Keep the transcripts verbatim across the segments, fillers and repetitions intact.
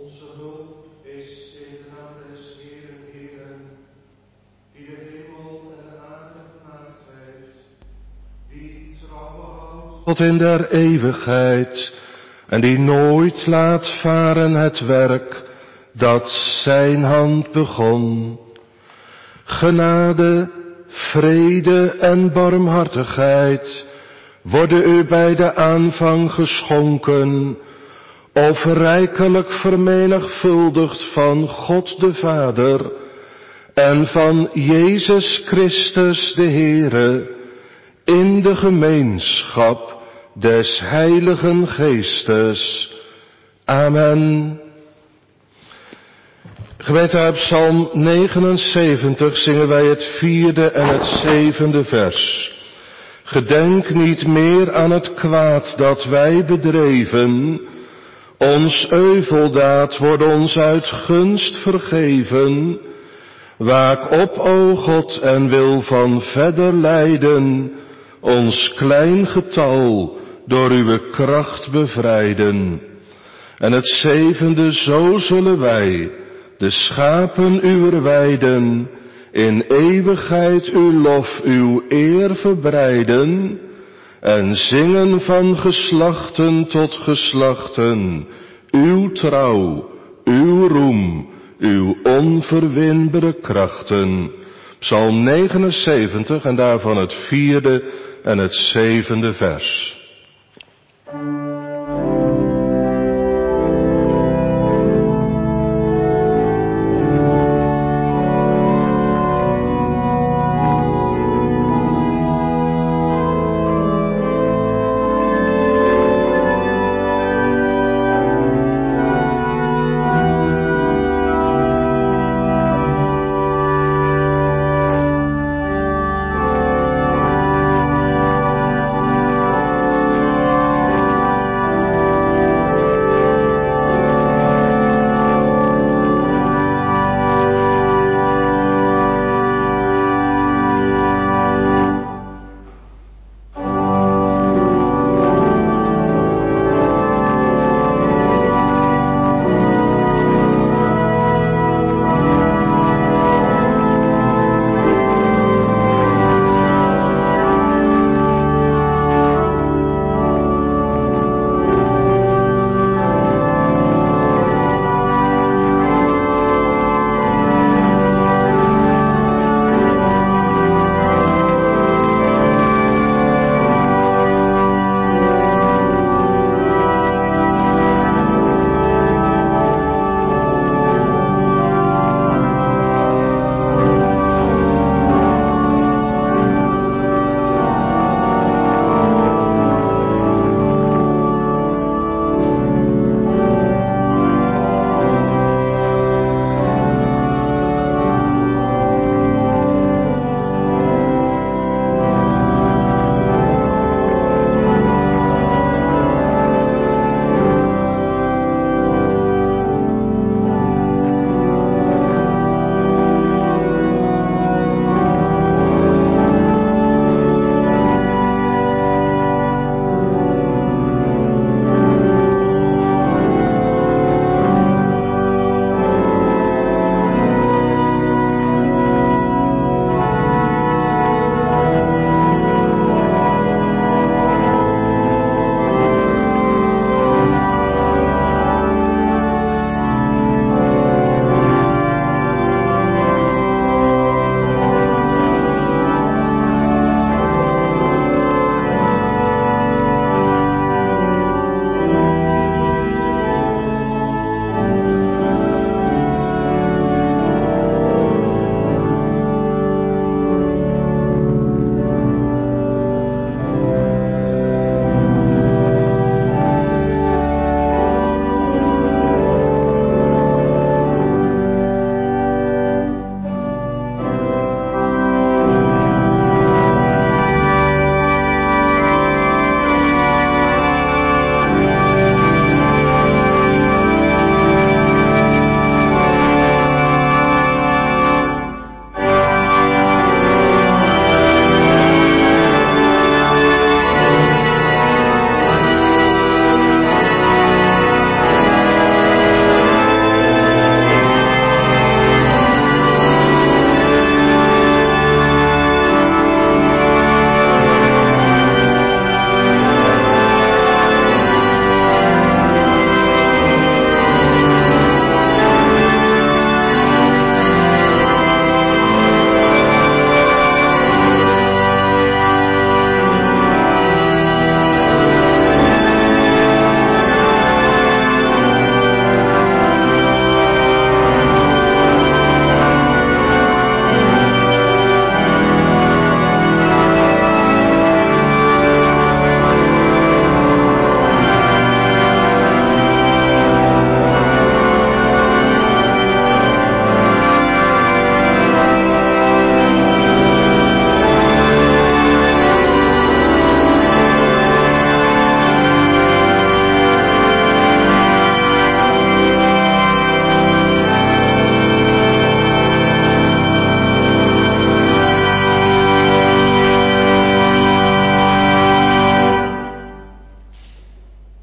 Onze hulp is in de naam des Heeren, Heeren, die de hemel en de aarde gemaakt heeft, die trouw houdt tot in der eeuwigheid en die nooit laat varen het werk dat zijn hand begon. Genade, vrede en barmhartigheid worden u bij de aanvang geschonken, of rijkelijk vermenigvuldigd van God de Vader en van Jezus Christus de Heere, in de gemeenschap des Heiligen Geestes. Amen. Gemeente, uit Psalm negenenzeventig zingen wij het vierde en het zevende vers. Gedenk niet meer aan het kwaad dat wij bedreven. Ons euveldaad wordt ons uit gunst vergeven. Waak op, o God, en wil van verder lijden ons klein getal door uw kracht bevrijden. En het zevende, zo zullen wij de schapen uwer weiden, in eeuwigheid uw lof, uw eer verbreiden, en zingen van geslachten tot geslachten, uw trouw, uw roem, uw onverwinbare krachten. Psalm negenenzeventig en daarvan het vierde en het zevende vers.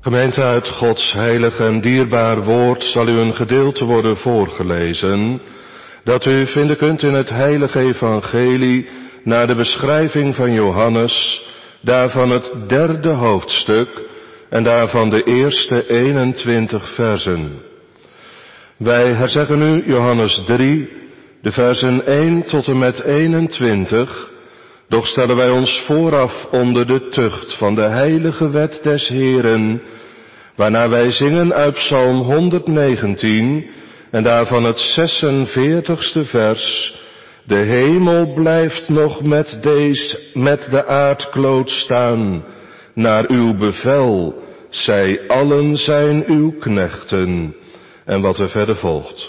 Gemeente, uit Gods heilig en dierbaar woord zal u een gedeelte worden voorgelezen, dat u vinden kunt in het heilige evangelie naar de beschrijving van Johannes, daarvan het derde hoofdstuk en daarvan de eerste eenentwintig versen. Wij herzeggen nu Johannes drie, de versen één tot en met eenentwintig, doch stellen wij ons vooraf onder de tucht van de heilige wet des Heeren, waarna wij zingen uit Psalm honderdnegentien en daarvan het zesenveertigste vers. De hemel blijft nog met, deze, met de aardkloot staan, naar uw bevel, zij allen zijn uw knechten. En wat er verder volgt.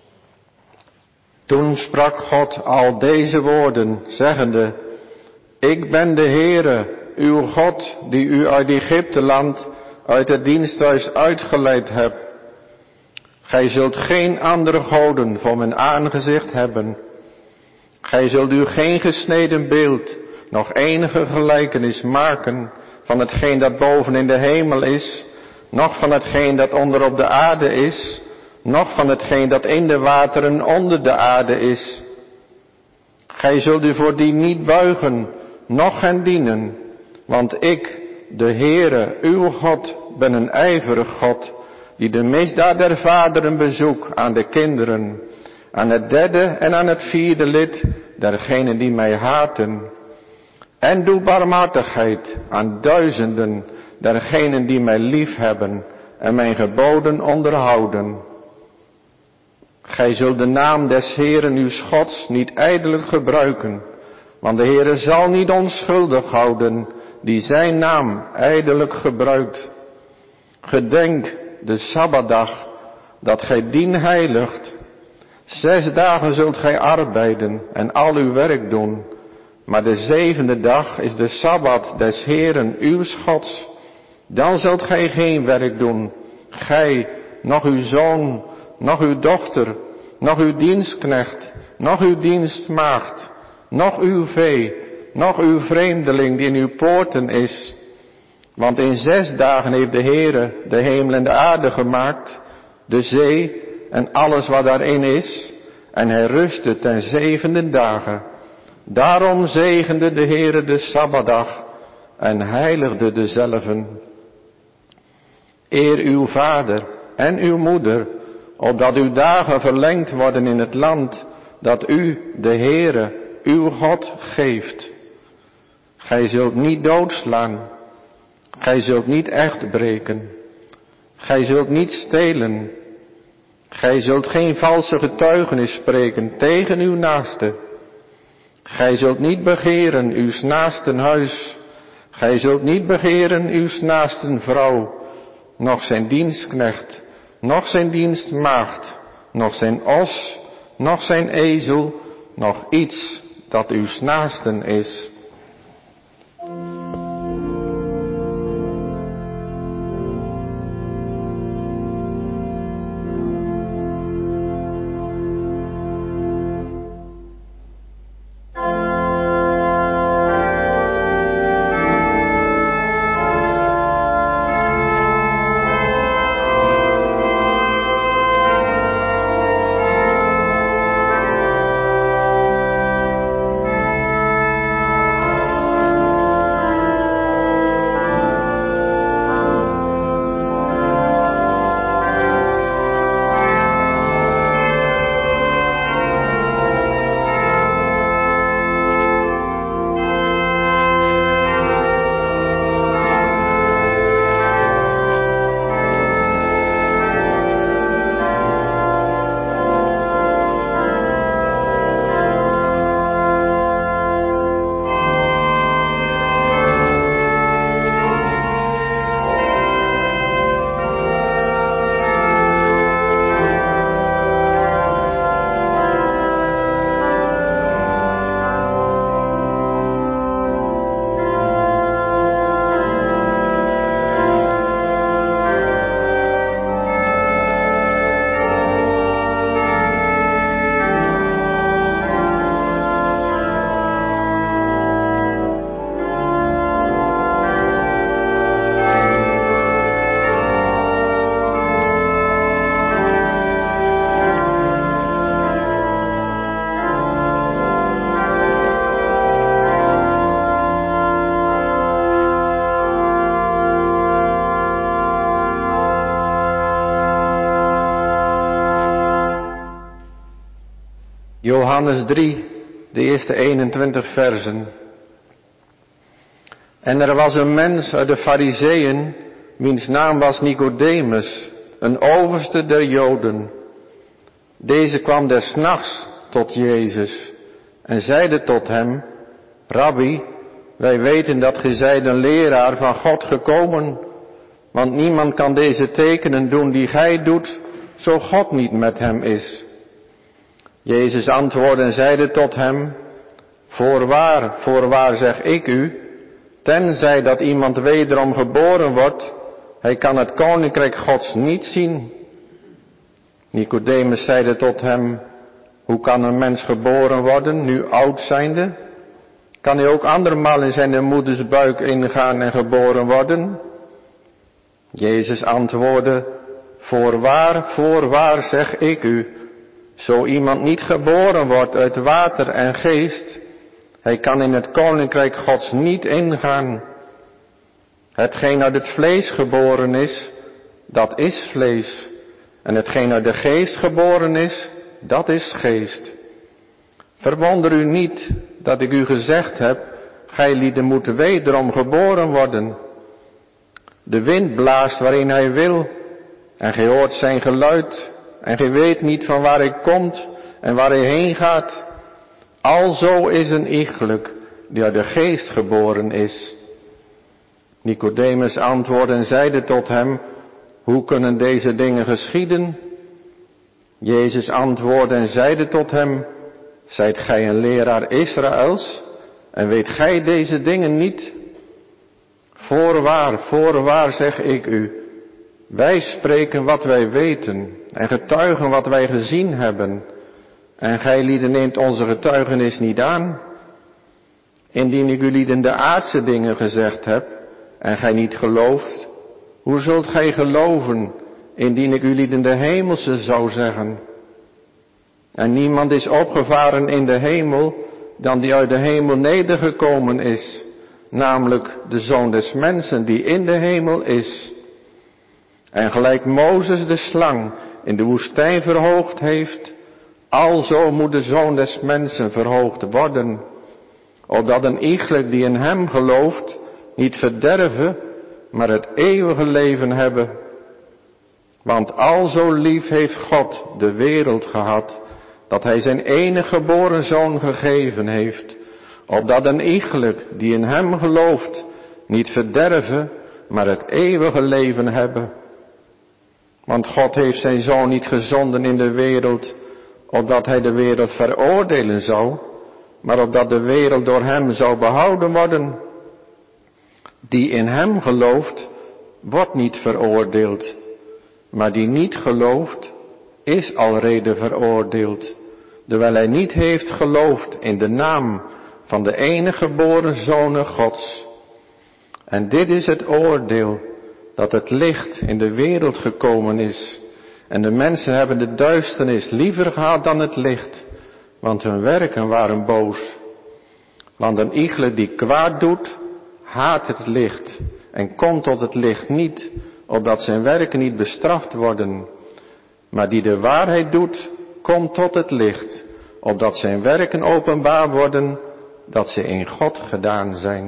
Toen sprak God al deze woorden, zeggende: Ik ben de Heere, uw God, die u uit Egypteland, uit het diensthuis uitgeleid hebt. Gij zult geen andere goden voor mijn aangezicht hebben. Gij zult u geen gesneden beeld, nog enige gelijkenis maken van hetgeen dat boven in de hemel is, noch van hetgeen dat onder op de aarde is, noch van hetgeen dat in de wateren onder de aarde is. Gij zult u voor die niet buigen, noch hen dienen, want ik, de Heere, uw God, ben een ijverig God, die de misdaad der vaderen bezoek aan de kinderen, aan het derde en aan het vierde lid dergenen die mij haten. En doe barmhartigheid aan duizenden dergenen die mij lief hebben en mijn geboden onderhouden. Gij zult de naam des Heeren uws Gods niet ijdelijk gebruiken, want de Heere zal niet onschuldig houden die zijn naam ijdelijk gebruikt. Gedenk de Sabbatdag, dat gij dien heiligt. Zes dagen zult gij arbeiden en al uw werk doen, maar de zevende dag is de Sabbat des Heeren uws Gods. Dan zult gij geen werk doen, gij, noch uw zoon, noch uw dochter, noch uw dienstknecht, noch uw dienstmaagd, noch uw vee, noch uw vreemdeling die in uw poorten is. Want in zes dagen heeft de Heere de hemel en de aarde gemaakt, de zee en alles wat daarin is, en hij rustte ten zevende dagen. Daarom zegende de Heere de Sabbatdag en heiligde dezelven. Eer uw vader en uw moeder, opdat uw dagen verlengd worden in het land dat u, de Heere, uw God, geeft. Gij zult niet doodslaan. Gij zult niet echt breken. Gij zult niet stelen. Gij zult geen valse getuigenis spreken tegen uw naaste. Gij zult niet begeren uw naasten huis. Gij zult niet begeren uw naasten vrouw, noch zijn dienstknecht, noch zijn dienstmaagd, noch zijn os, noch zijn ezel, noch iets dat uw naasten is. Johannes drie, de eerste eenentwintig versen. En er was een mens uit de Farizeeën, wiens naam was Nicodemus, een overste der Joden. Deze kwam des nachts tot Jezus en zeide tot hem: Rabbi, wij weten dat gij zijt een leraar van God gekomen, want niemand kan deze tekenen doen die gij doet, zo God niet met hem is. Jezus antwoordde en zeide tot hem: Voorwaar, voorwaar zeg ik u, tenzij dat iemand wederom geboren wordt, hij kan het koninkrijk Gods niet zien. Nicodemus zeide tot hem: Hoe kan een mens geboren worden, nu oud zijnde? Kan hij ook andermaal in zijn moeders buik ingaan en geboren worden? Jezus antwoordde: Voorwaar, voorwaar zeg ik u, zo iemand niet geboren wordt uit water en geest, hij kan in het koninkrijk Gods niet ingaan. Hetgeen uit het vlees geboren is, dat is vlees. En hetgeen uit de geest geboren is, dat is geest. Verwonder u niet dat ik u gezegd heb, gij lieden moeten wederom geboren worden. De wind blaast waarin hij wil, en gij hoort zijn geluid, en gij weet niet van waar hij komt en waar hij heen gaat. Alzo is een iegelijk die uit de geest geboren is. Nicodemus antwoordde en zeide tot hem: Hoe kunnen deze dingen geschieden? Jezus antwoordde en zeide tot hem: Zijt gij een leraar Israëls en weet gij deze dingen niet? Voorwaar, voorwaar zeg ik u, wij spreken wat wij weten en getuigen wat wij gezien hebben. En gij lieden neemt onze getuigenis niet aan. Indien ik u lieden de aardse dingen gezegd heb en gij niet gelooft, hoe zult gij geloven indien ik u lieden de hemelse zou zeggen? En niemand is opgevaren in de hemel dan die uit de hemel nedergekomen is, namelijk de Zoon des Mensen die in de hemel is. En gelijk Mozes de slang in de woestijn verhoogd heeft, alzo moet de Zoon des Mensen verhoogd worden, opdat een iegelijk die in hem gelooft niet verderven, maar het eeuwige leven hebben. Want alzo lief heeft God de wereld gehad, dat hij zijn enige geboren Zoon gegeven heeft, opdat een iegelijk die in hem gelooft niet verderven, maar het eeuwige leven hebben. Want God heeft zijn Zoon niet gezonden in de wereld, opdat hij de wereld veroordelen zou, maar opdat de wereld door hem zou behouden worden. Die in hem gelooft, wordt niet veroordeeld, maar die niet gelooft, is alrede veroordeeld, terwijl hij niet heeft geloofd in de naam van de enige geboren Zoon Gods. En dit is het oordeel, dat het licht in de wereld gekomen is, en de mensen hebben de duisternis liever gehad dan het licht, want hun werken waren boos. Want een iegelijk die kwaad doet, haat het licht en komt tot het licht niet, opdat zijn werken niet bestraft worden. Maar die de waarheid doet, komt tot het licht, opdat zijn werken openbaar worden, dat ze in God gedaan zijn.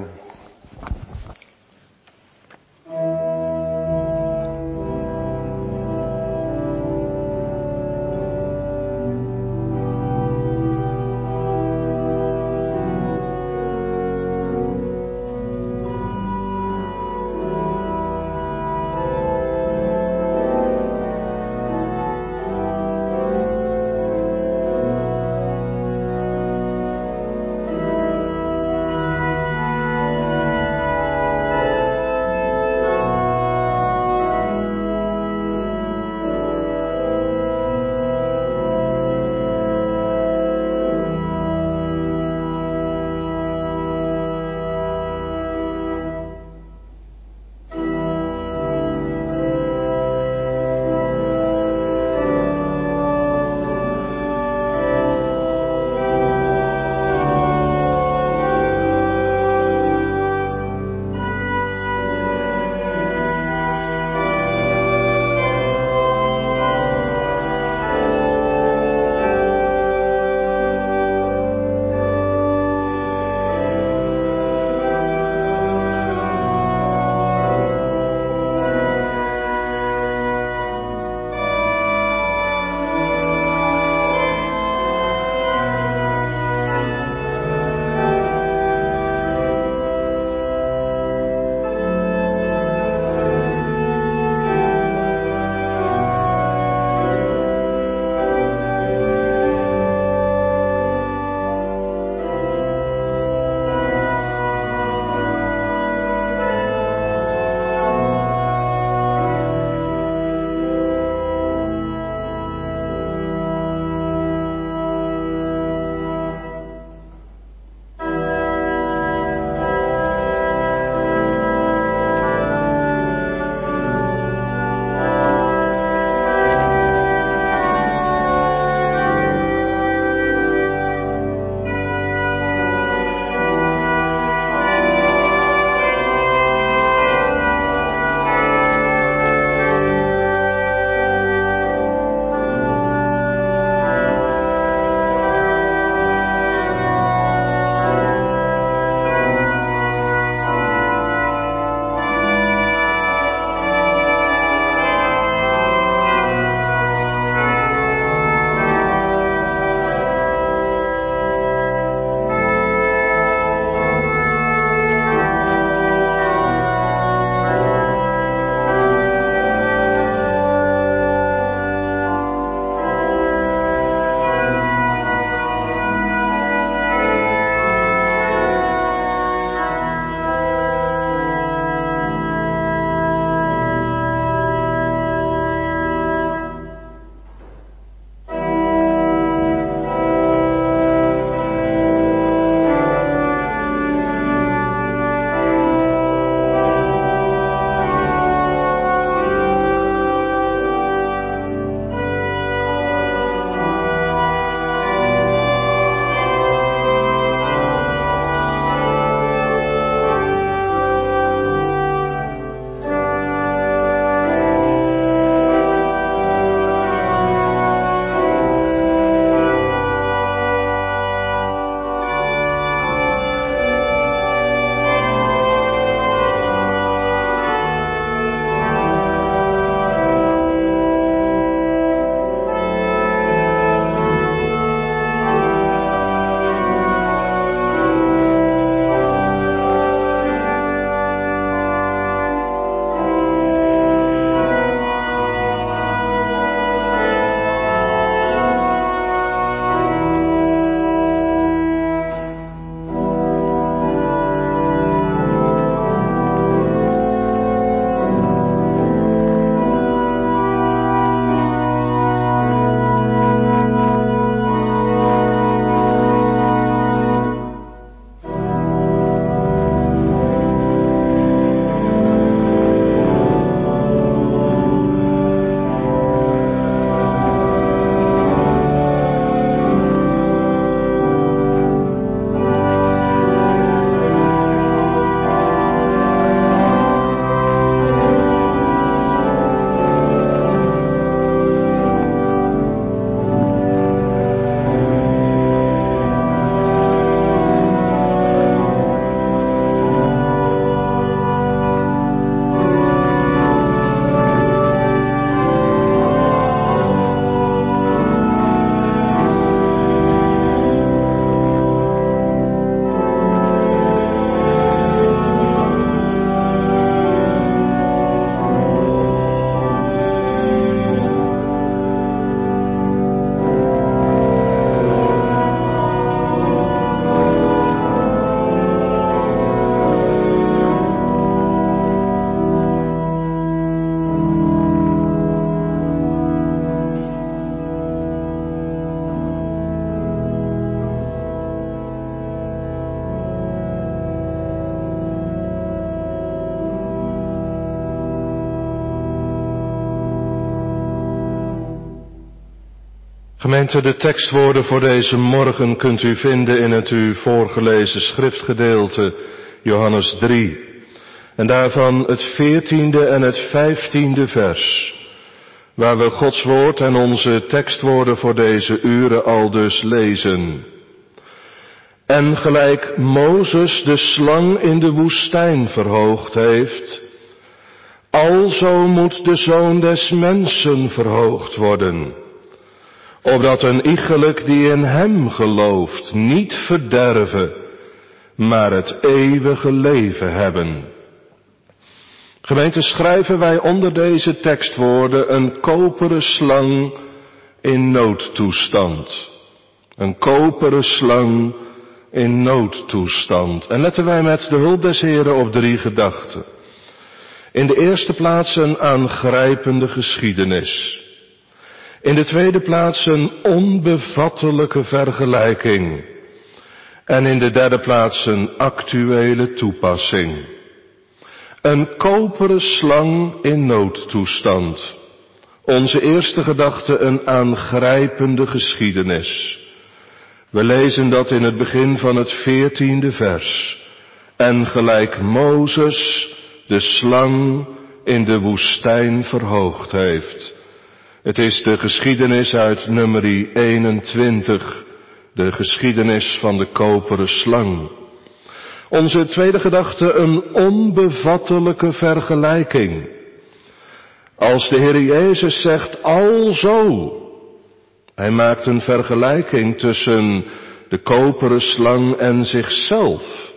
Gemeente, de tekstwoorden voor deze morgen kunt u vinden in het u voorgelezen schriftgedeelte, Johannes drie. En daarvan het veertiende en het vijftiende vers, waar we Gods woord en onze tekstwoorden voor deze uren al dus lezen. En gelijk Mozes de slang in de woestijn verhoogd heeft, alzo moet de Zoon des Mensen verhoogd worden, opdat een iegelijk die in hem gelooft niet verderven, maar het eeuwige leven hebben. Gemeente, schrijven wij onder deze tekstwoorden een koperen slang in noodtoestand. Een koperen slang in noodtoestand. En letten wij met de hulp des Heren op drie gedachten. In de eerste plaats een aangrijpende geschiedenis. In de tweede plaats een onbevattelijke vergelijking. En in de derde plaats een actuele toepassing. Een koperen slang in noodtoestand. Onze eerste gedachte een aangrijpende geschiedenis. We lezen dat in het begin van het veertiende vers. En gelijk Mozes de slang in de woestijn verhoogd heeft. Het is de geschiedenis uit nummerie eenentwintig, de geschiedenis van de koperen slang. Onze tweede gedachte een onbevattelijke vergelijking. Als de Heer Jezus zegt alzo, hij maakt een vergelijking tussen de koperen slang en zichzelf.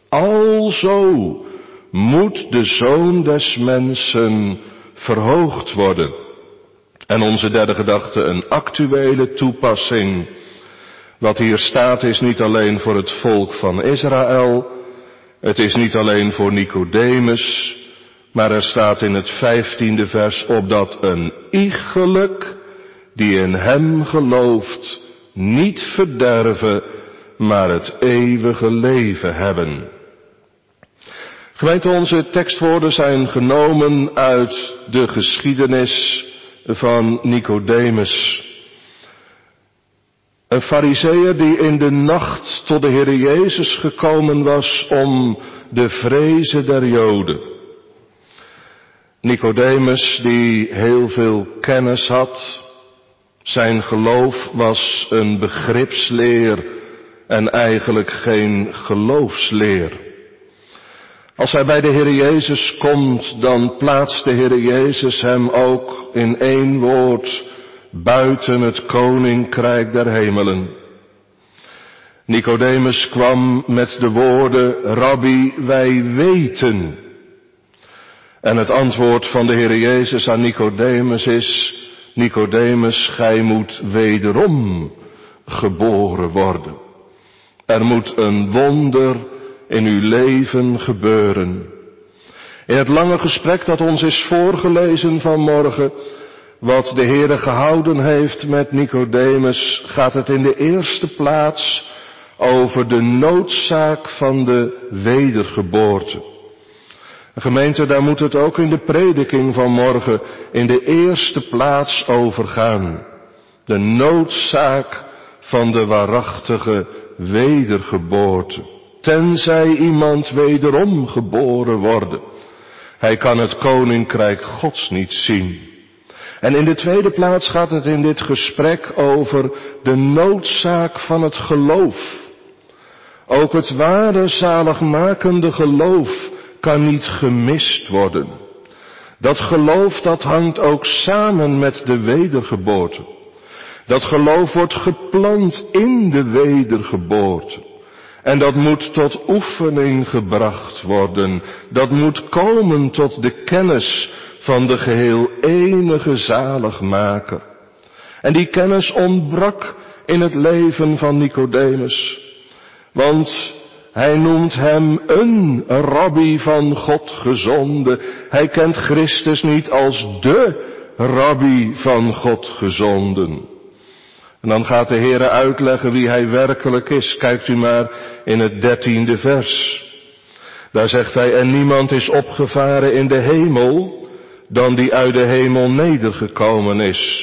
Alzo moet de Zoon des Mensen verhoogd worden. En onze derde gedachte een actuele toepassing. Wat hier staat is niet alleen voor het volk van Israël, het is niet alleen voor Nicodemus, maar er staat in het vijftiende vers opdat een iegelijk die in hem gelooft niet verderven, maar het eeuwige leven hebben. Gemeente, onze tekstwoorden zijn genomen uit de geschiedenis van Nicodemus. Een farizeeër die in de nacht tot de Heer Jezus gekomen was om de vrezen der Joden. Nicodemus die heel veel kennis had. Zijn geloof was een begripsleer en eigenlijk geen geloofsleer. Als hij bij de Heer Jezus komt, dan plaatst de Heer Jezus hem ook in één woord buiten het koninkrijk der hemelen. Nicodemus kwam met de woorden, Rabbi, wij weten. En het antwoord van de Heer Jezus aan Nicodemus is, Nicodemus, gij moet wederom geboren worden. Er moet een wonder in uw leven gebeuren. In het lange gesprek dat ons is voorgelezen vanmorgen, wat de Heere gehouden heeft met Nicodemus, gaat het in de eerste plaats over de noodzaak van de wedergeboorte. Gemeente, daar moet het ook in de prediking van morgen in de eerste plaats over gaan. De noodzaak van de waarachtige wedergeboorte. Tenzij iemand wederom geboren worden. Hij kan het koninkrijk Gods niet zien. En in de tweede plaats gaat het in dit gesprek over de noodzaak van het geloof. Ook het ware zaligmakende geloof kan niet gemist worden. Dat geloof dat hangt ook samen met de wedergeboorte. Dat geloof wordt geplant in de wedergeboorte. En dat moet tot oefening gebracht worden. Dat moet komen tot de kennis van de geheel enige zaligmaker. En die kennis ontbrak in het leven van Nicodemus. Want hij noemt hem een rabbi van God gezonden. Hij kent Christus niet als de rabbi van God gezonden. En dan gaat de Heere uitleggen wie hij werkelijk is. Kijkt u maar in het dertiende vers. Daar zegt hij, en niemand is opgevaren in de hemel dan die uit de hemel nedergekomen is,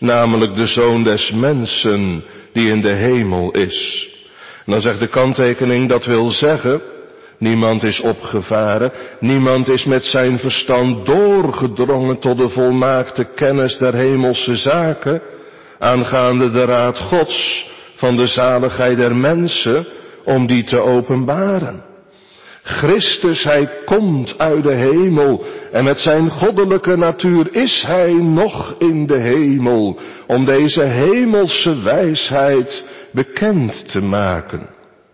namelijk de Zoon des Mensen die in de hemel is. En dan zegt de kanttekening, dat wil zeggen, niemand is opgevaren, niemand is met zijn verstand doorgedrongen tot de volmaakte kennis der hemelse zaken, aangaande de raad Gods van de zaligheid der mensen, om die te openbaren. Christus, hij komt uit de hemel en met zijn goddelijke natuur is hij nog in de hemel, om deze hemelse wijsheid bekend te maken.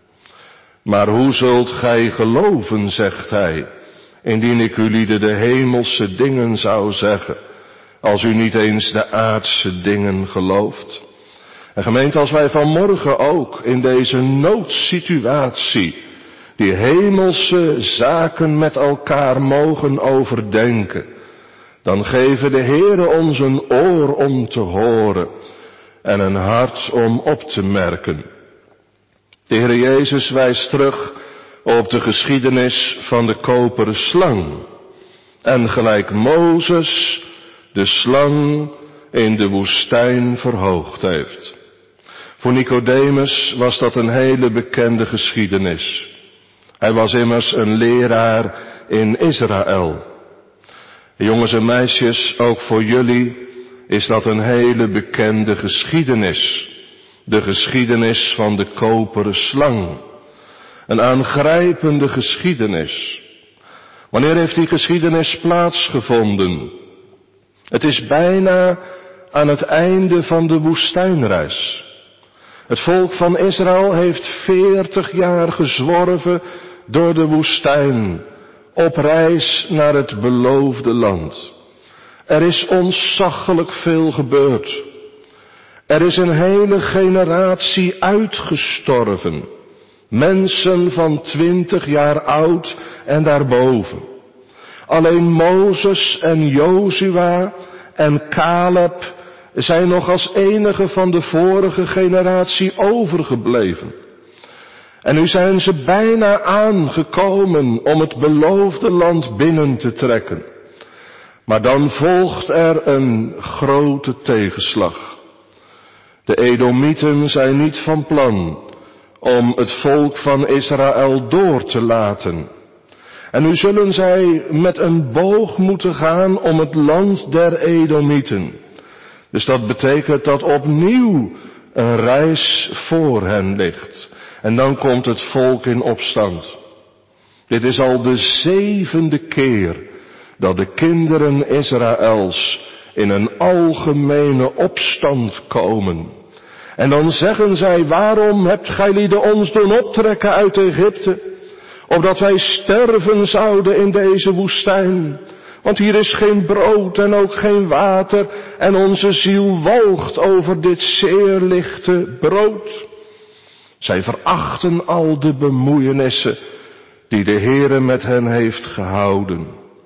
Maar hoe zult gij geloven, zegt hij, indien ik u lieden de hemelse dingen zou zeggen, als u niet eens de aardse dingen gelooft? En gemeente, als wij vanmorgen ook in deze noodsituatie die hemelse zaken met elkaar mogen overdenken, dan geven de Heere ons een oor om te horen en een hart om op te merken. De Heere Jezus wijst terug op de geschiedenis van de koperen slang. En gelijk Mozes de slang in de woestijn verhoogd heeft. Voor Nicodemus was dat een hele bekende geschiedenis. Hij was immers een leraar in Israël. Jongens en meisjes, ook voor jullie is dat een hele bekende geschiedenis. De geschiedenis van de koperen slang. Een aangrijpende geschiedenis. Wanneer heeft die geschiedenis plaatsgevonden? Het is bijna aan het einde van de woestijnreis. Het volk van Israël heeft veertig jaar gezworven door de woestijn, op reis naar het beloofde land. Er is ontzaglijk veel gebeurd. Er is een hele generatie uitgestorven. Mensen van twintig jaar oud en daarboven. Alleen Mozes en Jozua en Caleb zijn nog als enige van de vorige generatie overgebleven. En nu zijn ze bijna aangekomen om het beloofde land binnen te trekken. Maar dan volgt er een grote tegenslag. De Edomieten zijn niet van plan om het volk van Israël door te laten. En nu zullen zij met een boog moeten gaan om het land der Edomieten. Dus dat betekent dat opnieuw een reis voor hen ligt. En dan komt het volk in opstand. Dit is al de zevende keer dat de kinderen Israëls in een algemene opstand komen. En dan zeggen zij, waarom hebt gij lieden ons doen optrekken uit Egypte? Opdat wij sterven zouden in deze woestijn. Want hier is geen brood en ook geen water en onze ziel walgt over dit zeer lichte brood. Zij verachten al de bemoeienissen die de Heere met hen heeft gehouden.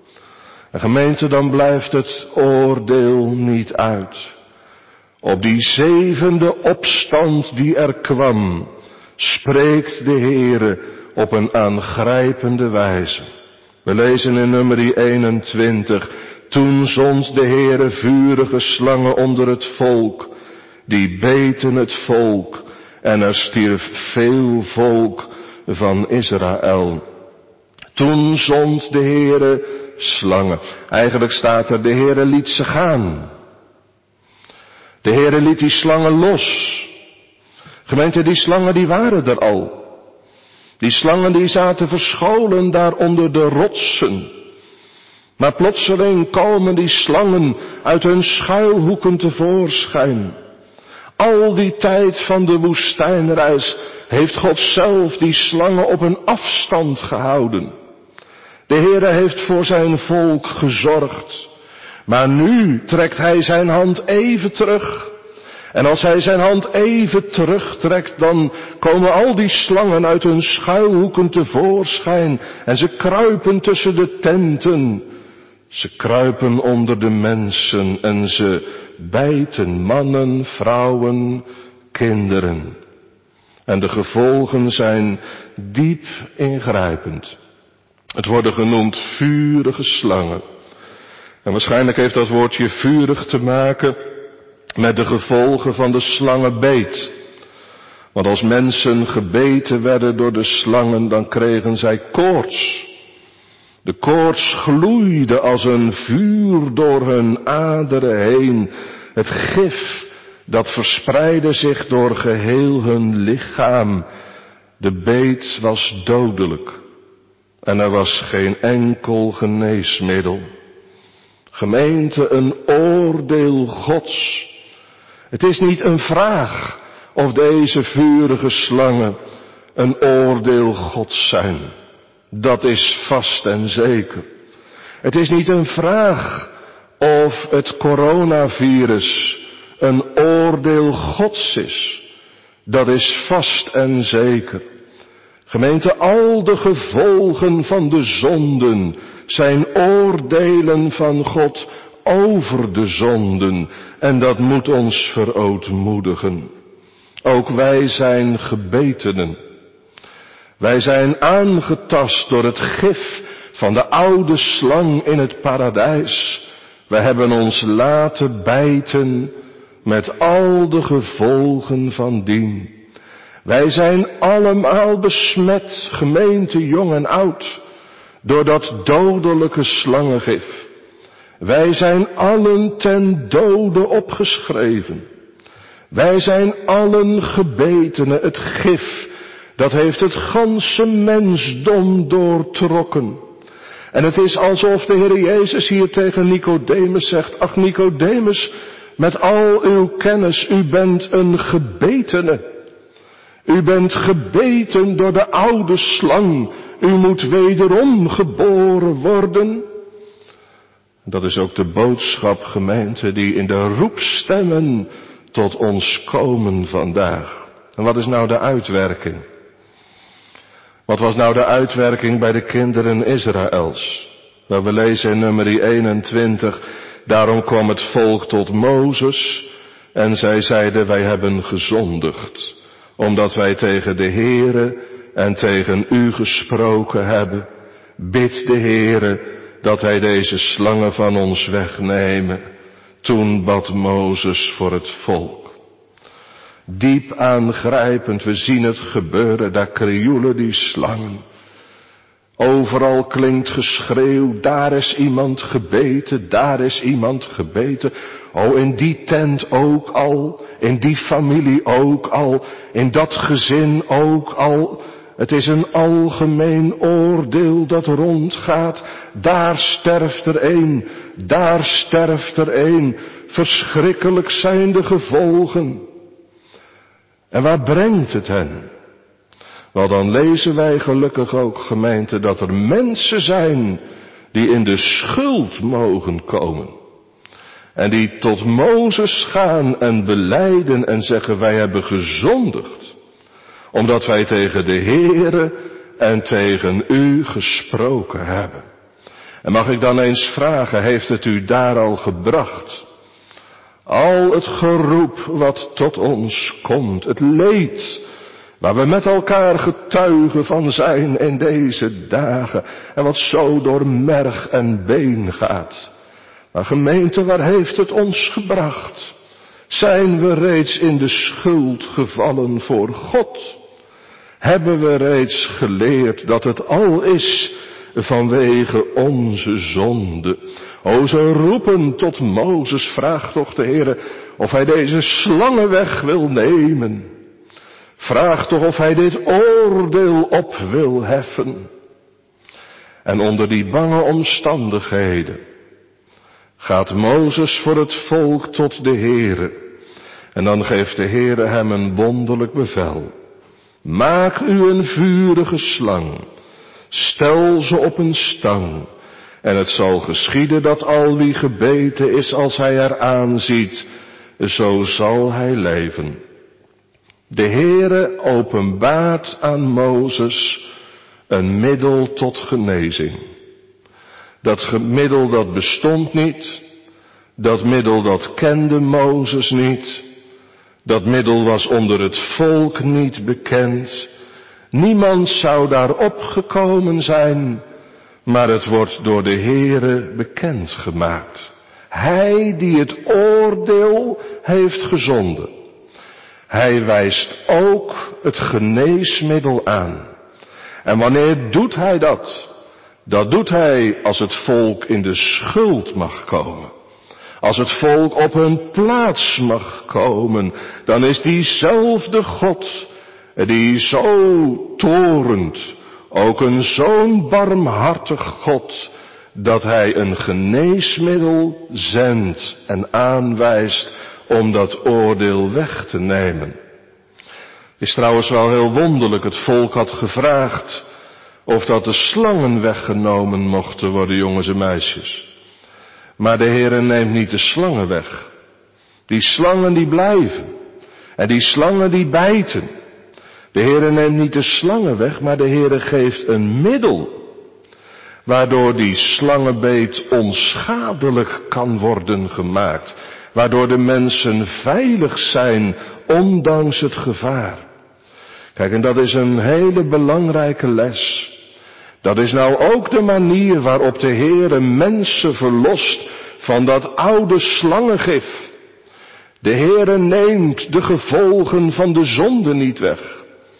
En gemeente, dan blijft het oordeel niet uit. Op die zevende opstand die er kwam, spreekt de Heere op een aangrijpende wijze. We lezen in nummer eenentwintig. Toen zond de Heere vurige slangen onder het volk, die beten het volk, en er stierf veel volk van Israël. Toen zond de Heere slangen. Eigenlijk staat er, de Heere liet ze gaan. De Heere liet die slangen los. Gemeente, die slangen die waren er al. Die slangen die zaten verscholen daar onder de rotsen. Maar plotseling komen die slangen uit hun schuilhoeken tevoorschijn. Al die tijd van de woestijnreis heeft God zelf die slangen op een afstand gehouden. De Heere heeft voor zijn volk gezorgd. Maar nu trekt hij zijn hand even terug. En als hij zijn hand even terugtrekt, dan komen al die slangen uit hun schuilhoeken tevoorschijn. En ze kruipen tussen de tenten. Ze kruipen onder de mensen en ze bijten mannen, vrouwen, kinderen. En de gevolgen zijn diep ingrijpend. Het worden genoemd vurige slangen. En waarschijnlijk heeft dat woordje vurig te maken met de gevolgen van de slangenbeet. Want als mensen gebeten werden door de slangen, dan kregen zij koorts. De koorts gloeide als een vuur door hun aderen heen. Het gif, dat verspreidde zich door geheel hun lichaam. De beet was dodelijk. En er was geen enkel geneesmiddel. Gemeente, een oordeel Gods. Het is niet een vraag of deze vurige slangen een oordeel Gods zijn. Dat is vast en zeker. Het is niet een vraag of het coronavirus een oordeel Gods is. Dat is vast en zeker. Gemeente, al de gevolgen van de zonden zijn oordelen van God over de zonden. En dat moet ons verootmoedigen. Ook wij zijn gebetenen. Wij zijn aangetast door het gif van de oude slang in het paradijs. Wij hebben ons laten bijten met al de gevolgen van dien. Wij zijn allemaal besmet, gemeente jong en oud, door dat dodelijke slangengif. Wij zijn allen ten dode opgeschreven. Wij zijn allen gebetenen. Het gif, dat heeft het ganse mensdom doortrokken. En het is alsof de Heer Jezus hier tegen Nicodemus zegt: ach Nicodemus, met al uw kennis, u bent een gebetene. U bent gebeten door de oude slang. U moet wederom geboren worden. Dat is ook de boodschap, gemeente, die in de roepstemmen tot ons komen vandaag. En wat is nou de uitwerking? Wat was nou de uitwerking bij de kinderen Israëls? Nou, we lezen in nummer eenentwintig. Daarom kwam het volk tot Mozes en zij zeiden: wij hebben gezondigd, omdat wij tegen de Heere en tegen u gesproken hebben. Bid de Heere dat hij deze slangen van ons wegnemen. Toen bad Mozes voor het volk. Diep aangrijpend, we zien het gebeuren, daar krioelen die slangen. Overal klinkt geschreeuw, daar is iemand gebeten, daar is iemand gebeten. Oh, in die tent ook al, in die familie ook al, in dat gezin ook al. Het is een algemeen oordeel dat rondgaat. Daar sterft er een, daar sterft er een. Verschrikkelijk zijn de gevolgen. En waar brengt het hen? Wel, dan lezen wij gelukkig ook, gemeente, dat er mensen zijn die in de schuld mogen komen. En die tot Mozes gaan en belijden en zeggen: wij hebben gezondigd, omdat wij tegen de Heere en tegen u gesproken hebben. En mag ik dan eens vragen, heeft het u daar al gebracht? Al het geroep wat tot ons komt, het leed waar we met elkaar getuigen van zijn in deze dagen. En wat zo door merg en been gaat. Maar gemeente, waar heeft het ons gebracht? Zijn we reeds in de schuld gevallen voor God? Hebben we reeds geleerd dat het al is vanwege onze zonde? O, ze roepen tot Mozes, vraag toch de Heere of hij deze slangen weg wil nemen. Vraag toch of hij dit oordeel op wil heffen. En onder die bange omstandigheden gaat Mozes voor het volk tot de Heere. En dan geeft de Heere hem een wonderlijk bevel. Maak u een vurige slang. Stel ze op een stang. En het zal geschieden dat al wie gebeten is, als hij er aanziet, zo zal hij leven. De Heere openbaart aan Mozes een middel tot genezing. Dat middel dat bestond niet. Dat middel dat kende Mozes niet. Dat middel was onder het volk niet bekend. Niemand zou daarop gekomen zijn, maar het wordt door de Heere bekendgemaakt. Hij die het oordeel heeft gezonden. Hij wijst ook het geneesmiddel aan. En wanneer doet hij dat? Dat doet hij als het volk in de schuld mag komen. Als het volk op hun plaats mag komen, dan is diezelfde God, die zo torent, ook een zo'n barmhartig God, dat hij een geneesmiddel zendt en aanwijst om dat oordeel weg te nemen. Het is trouwens wel heel wonderlijk, het volk had gevraagd of dat de slangen weggenomen mochten worden, jongens en meisjes. Maar de Heere neemt niet de slangen weg. Die slangen die blijven. En die slangen die bijten. De Heere neemt niet de slangen weg, maar de Heere geeft een middel, waardoor die slangenbeet onschadelijk kan worden gemaakt. Waardoor de mensen veilig zijn, ondanks het gevaar. Kijk, en dat is een hele belangrijke les. Dat is nou ook de manier waarop de Heere mensen verlost van dat oude slangengif. De Heere neemt de gevolgen van de zonde niet weg.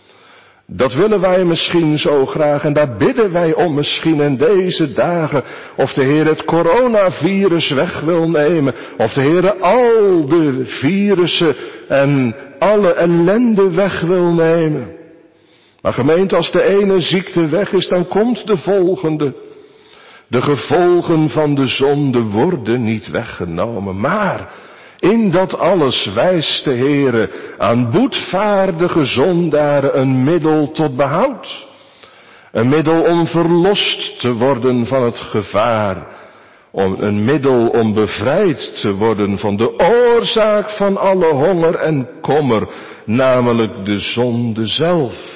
Dat willen wij misschien zo graag en daar bidden wij om misschien in deze dagen. Of de Heer het coronavirus weg wil nemen. Of de Heer al de virussen en alle ellende weg wil nemen. Maar gemeente, als de ene ziekte weg is, dan komt de volgende. De gevolgen van de zonde worden niet weggenomen, maar in dat alles wijst de Heere aan boetvaardige zondaren een middel tot behoud. Een middel om verlost te worden van het gevaar. Om een middel om bevrijd te worden van de oorzaak van alle honger en kommer, namelijk de zonde zelf.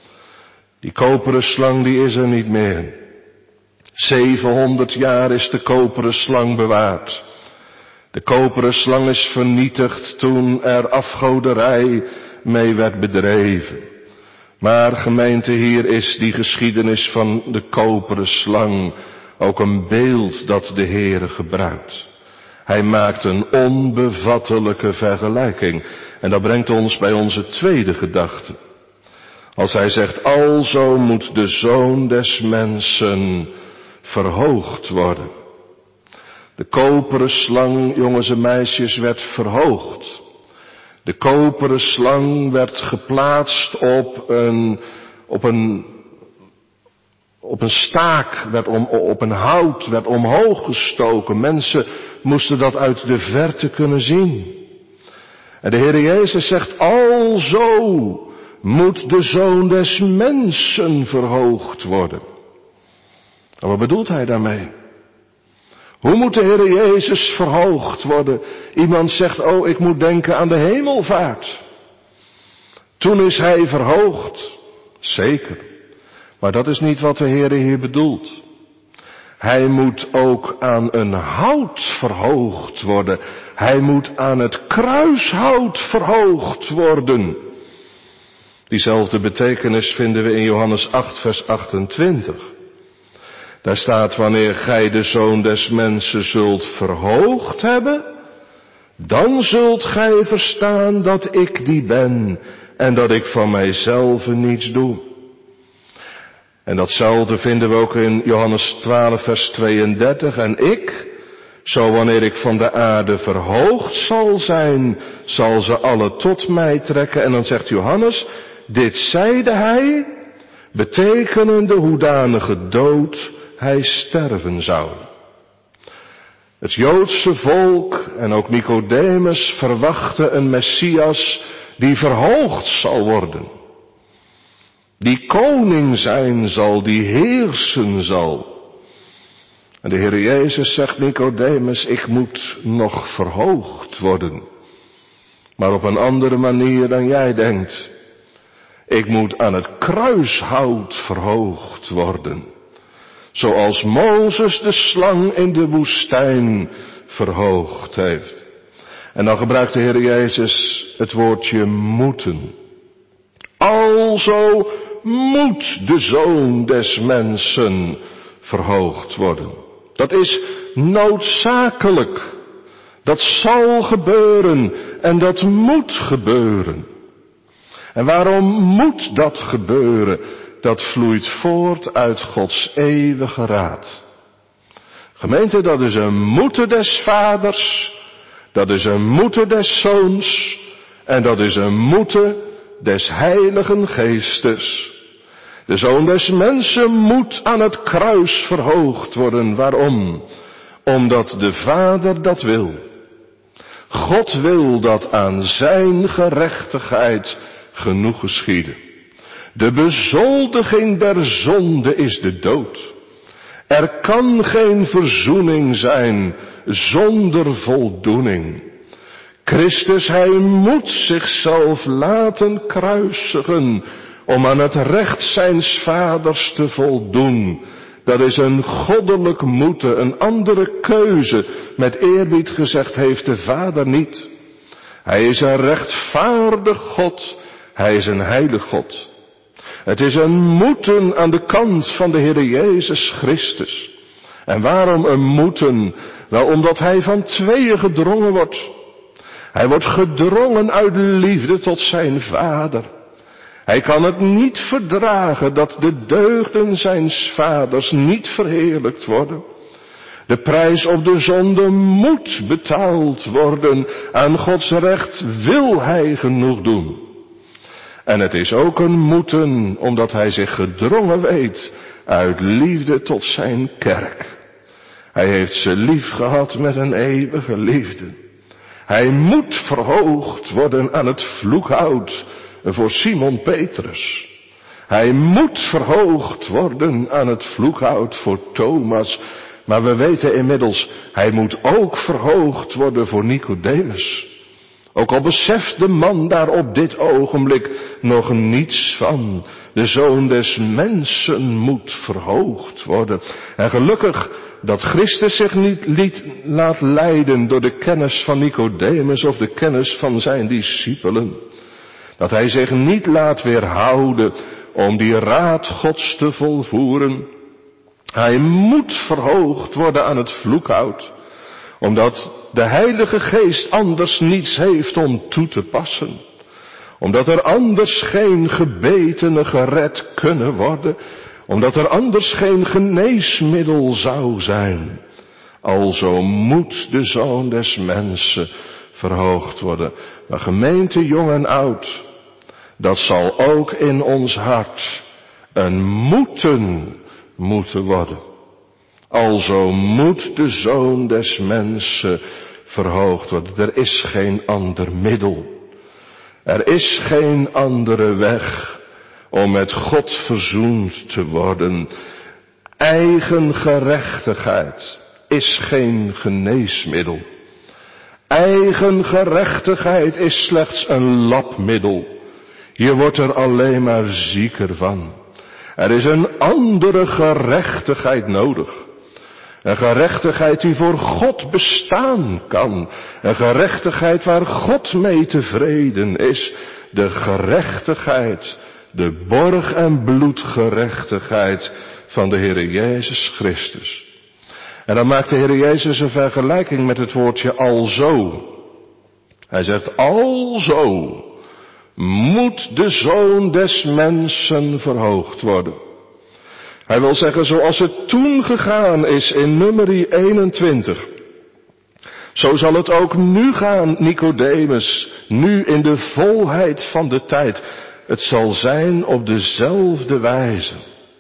Die koperen slang die is er niet meer. zevenhonderd jaar is de koperen slang bewaard. De koperen slang is vernietigd toen er afgoderij mee werd bedreven. Maar gemeente, hier is die geschiedenis van de koperen slang ook een beeld dat de Heere gebruikt. Hij maakt een onbevattelijke vergelijking. En dat brengt ons bij onze tweede gedachte. Als hij zegt, alzo moet de Zoon des Mensen verhoogd worden. De koperen slang, jongens en meisjes, werd verhoogd. De koperen slang werd geplaatst op een, op een, op een staak, werd om, op een hout, werd omhoog gestoken. Mensen moesten dat uit de verte kunnen zien. En de Heer Jezus zegt, alzo moet de Zoon des Mensen verhoogd worden. En wat bedoelt hij daarmee? Hoe moet de Heer Jezus verhoogd worden? Iemand zegt, oh, ik moet denken aan de hemelvaart. Toen is hij verhoogd. Zeker. Maar dat is niet wat de Heer hier bedoelt. Hij moet ook aan een hout verhoogd worden. Hij moet aan het kruishout verhoogd worden. Diezelfde betekenis vinden we in Johannes acht vers achtentwintig. Daar staat, wanneer gij de Zoon des Mensen zult verhoogd hebben, dan zult gij verstaan dat ik die ben en dat ik van mijzelf niets doe. En datzelfde vinden we ook in Johannes twaalf vers tweeëndertig. En ik, zo wanneer ik van de aarde verhoogd zal zijn, zal ze alle tot mij trekken. En dan zegt Johannes, dit zeide hij, betekenende hoedanige dood hij sterven zou. Het Joodse volk en ook Nicodemus verwachten een Messias die verhoogd zal worden. Die koning zijn zal, die heersen zal. En de Heer Jezus zegt, Nicodemus, ik moet nog verhoogd worden. Maar op een andere manier dan jij denkt. Ik moet aan het kruishout verhoogd worden. Zoals Mozes de slang in de woestijn verhoogd heeft. En dan gebruikt de Heer Jezus het woordje moeten. Alzo moet de Zoon des Mensen verhoogd worden. Dat is noodzakelijk. Dat zal gebeuren en dat moet gebeuren. En waarom moet dat gebeuren? Dat vloeit voort uit Gods eeuwige raad. Gemeente, dat is een moeten des vaders, dat is een moeten des zoons en dat is een moeten des heiligen geestes. De zoon des mensen moet aan het kruis verhoogd worden. Waarom? Omdat de vader dat wil. God wil dat aan zijn gerechtigheid genoeg geschieden. De bezoldiging der zonde is de dood. Er kan geen verzoening zijn zonder voldoening. Christus, hij moet zichzelf laten kruisigen om aan het recht zijns vaders te voldoen. Dat is een goddelijk moeten, een andere keuze. Met eerbied gezegd heeft de Vader niet. Hij is een rechtvaardig God, hij is een heilig God. Het is een moeten aan de kant van de Heer Jezus Christus. En waarom een moeten? Wel, omdat hij van tweeën gedrongen wordt. Hij wordt gedrongen uit liefde tot zijn Vader. Hij kan het niet verdragen dat de deugden zijns vaders niet verheerlijkt worden. De prijs op de zonde moet betaald worden. Aan Gods recht wil hij genoeg doen. En het is ook een moeten, omdat hij zich gedrongen weet uit liefde tot zijn kerk. Hij heeft ze lief gehad met een eeuwige liefde. Hij moet verhoogd worden aan het vloekhout voor Simon Petrus. Hij moet verhoogd worden aan het vloekhout voor Thomas. Maar we weten inmiddels, hij moet ook verhoogd worden voor Nicodemus. Ook al beseft de man daar op dit ogenblik nog niets van. De zoon des mensen moet verhoogd worden. En gelukkig dat Christus zich niet liet, laat leiden door de kennis van Nicodemus of de kennis van zijn discipelen. Dat hij zich niet laat weerhouden om die raad Gods te volvoeren. Hij moet verhoogd worden aan het vloekhout, omdat de Heilige Geest anders niets heeft om toe te passen. Omdat er anders geen gebetenen gered kunnen worden. Omdat er anders geen geneesmiddel zou zijn. Alzo moet de Zoon des Mensen verhoogd worden. Maar gemeente jong en oud, dat zal ook in ons hart een moeten moeten worden. Alzo moet de Zoon des Mensen verhoogd worden. Er is geen ander middel. Er is geen andere weg om met God verzoend te worden. Eigen gerechtigheid is geen geneesmiddel. Eigen gerechtigheid is slechts een lapmiddel. Je wordt er alleen maar zieker van. Er is een andere gerechtigheid nodig. Een gerechtigheid die voor God bestaan kan. Een gerechtigheid waar God mee tevreden is. De gerechtigheid, de borg- en bloedgerechtigheid van de Heer Jezus Christus. En dan maakt de Heer Jezus een vergelijking met het woordje alzo. Hij zegt alzo moet de Zoon des Mensen verhoogd worden. Hij wil zeggen, zoals het toen gegaan is in Numeri eenentwintig. Zo zal het ook nu gaan, Nicodemus, nu in de volheid van de tijd. Het zal zijn op dezelfde wijze.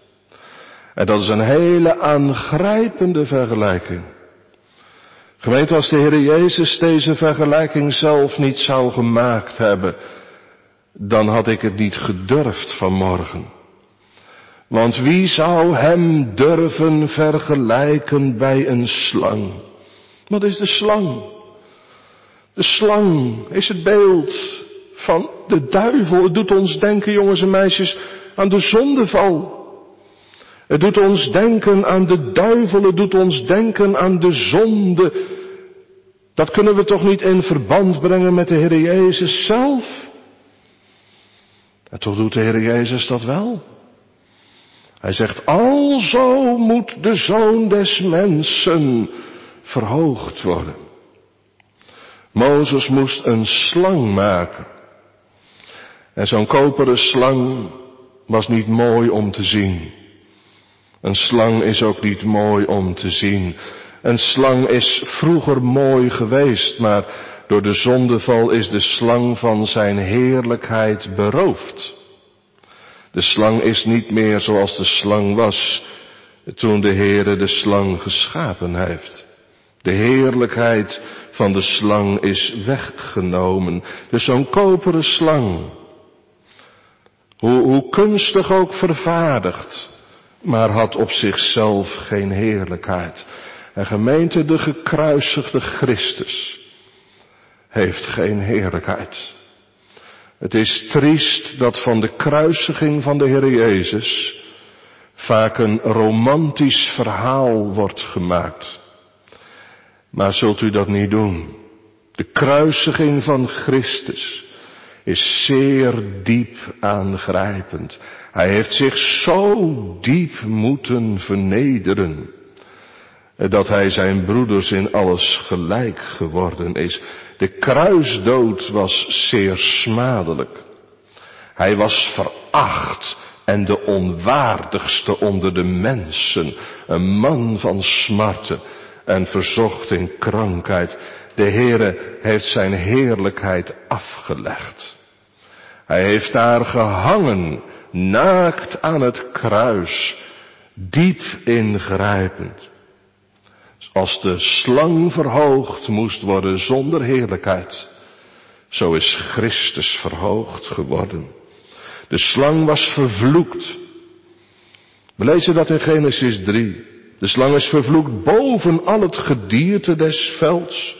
En dat is een hele aangrijpende vergelijking. Gemeente, als de Heer Jezus deze vergelijking zelf niet zou gemaakt hebben, dan had ik het niet gedurfd vanmorgen. Want wie zou hem durven vergelijken bij een slang? Wat is de slang? De slang is het beeld van de duivel. Het doet ons denken, jongens en meisjes, aan de zondeval. Het doet ons denken aan de duivel, het doet ons denken aan de zonde. Dat kunnen we toch niet in verband brengen met de Heer Jezus zelf? En toch doet de Heer Jezus dat wel. Hij zegt, alzo moet de Zoon des Mensen verhoogd worden. Mozes moest een slang maken. En zo'n koperen slang was niet mooi om te zien. Een slang is ook niet mooi om te zien. Een slang is vroeger mooi geweest, maar door de zondeval is de slang van zijn heerlijkheid beroofd. De slang is niet meer zoals de slang was toen de Heere de slang geschapen heeft. De heerlijkheid van de slang is weggenomen. Dus zo'n koperen slang, hoe, hoe kunstig ook vervaardigd, maar had op zichzelf geen heerlijkheid. En gemeente, de gekruisigde Christus heeft geen heerlijkheid. Het is triest dat van de kruisiging van de Heer Jezus vaak een romantisch verhaal wordt gemaakt. Maar zult u dat niet doen? De kruisiging van Christus is zeer diep aangrijpend. Hij heeft zich zo diep moeten vernederen, dat hij zijn broeders in alles gelijk geworden is. De kruisdood was zeer smadelijk. Hij was veracht en de onwaardigste onder de mensen. Een man van smarten en verzocht in krankheid. De Heere heeft zijn heerlijkheid afgelegd. Hij heeft daar gehangen, naakt aan het kruis, diep ingrijpend. Als de slang verhoogd moest worden zonder heerlijkheid, zo is Christus verhoogd geworden. De slang was vervloekt. We lezen dat in Genesis drie. De slang is vervloekt boven al het gedierte des velds.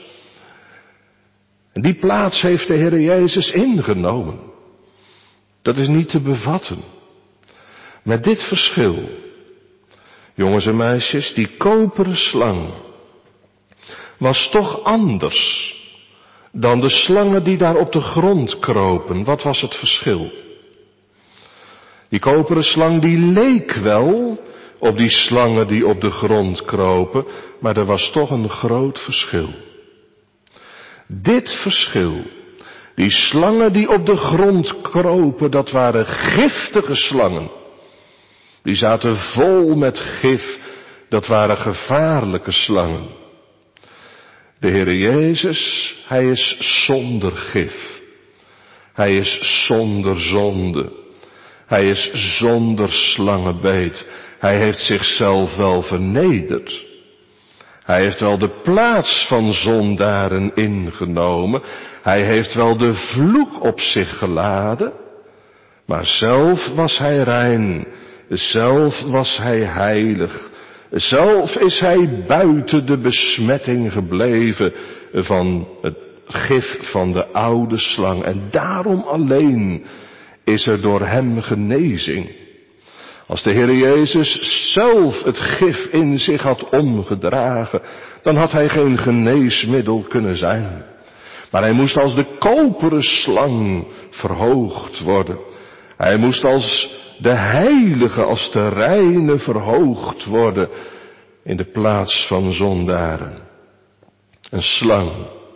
En die plaats heeft de Heer Jezus ingenomen. Dat is niet te bevatten. Met dit verschil, jongens en meisjes, die koperen slang was toch anders dan de slangen die daar op de grond kropen. Wat was het verschil? Die koperen slang die leek wel op die slangen die op de grond kropen, maar er was toch een groot verschil. Dit verschil, die slangen die op de grond kropen, dat waren giftige slangen. Die zaten vol met gif, dat waren gevaarlijke slangen. De Heer Jezus, hij is zonder gif. Hij is zonder zonde. Hij is zonder slangenbeet. Hij heeft zichzelf wel vernederd. Hij heeft wel de plaats van zondaren ingenomen. Hij heeft wel de vloek op zich geladen. Maar zelf was hij rein. Zelf was hij heilig. Zelf is hij buiten de besmetting gebleven van het gif van de oude slang. En daarom alleen is er door hem genezing. Als de Heer Jezus zelf het gif in zich had omgedragen, dan had hij geen geneesmiddel kunnen zijn. Maar hij moest als de koperen slang verhoogd worden. Hij moest als de heilige, als de reine verhoogd worden in de plaats van zondaren. Een slang.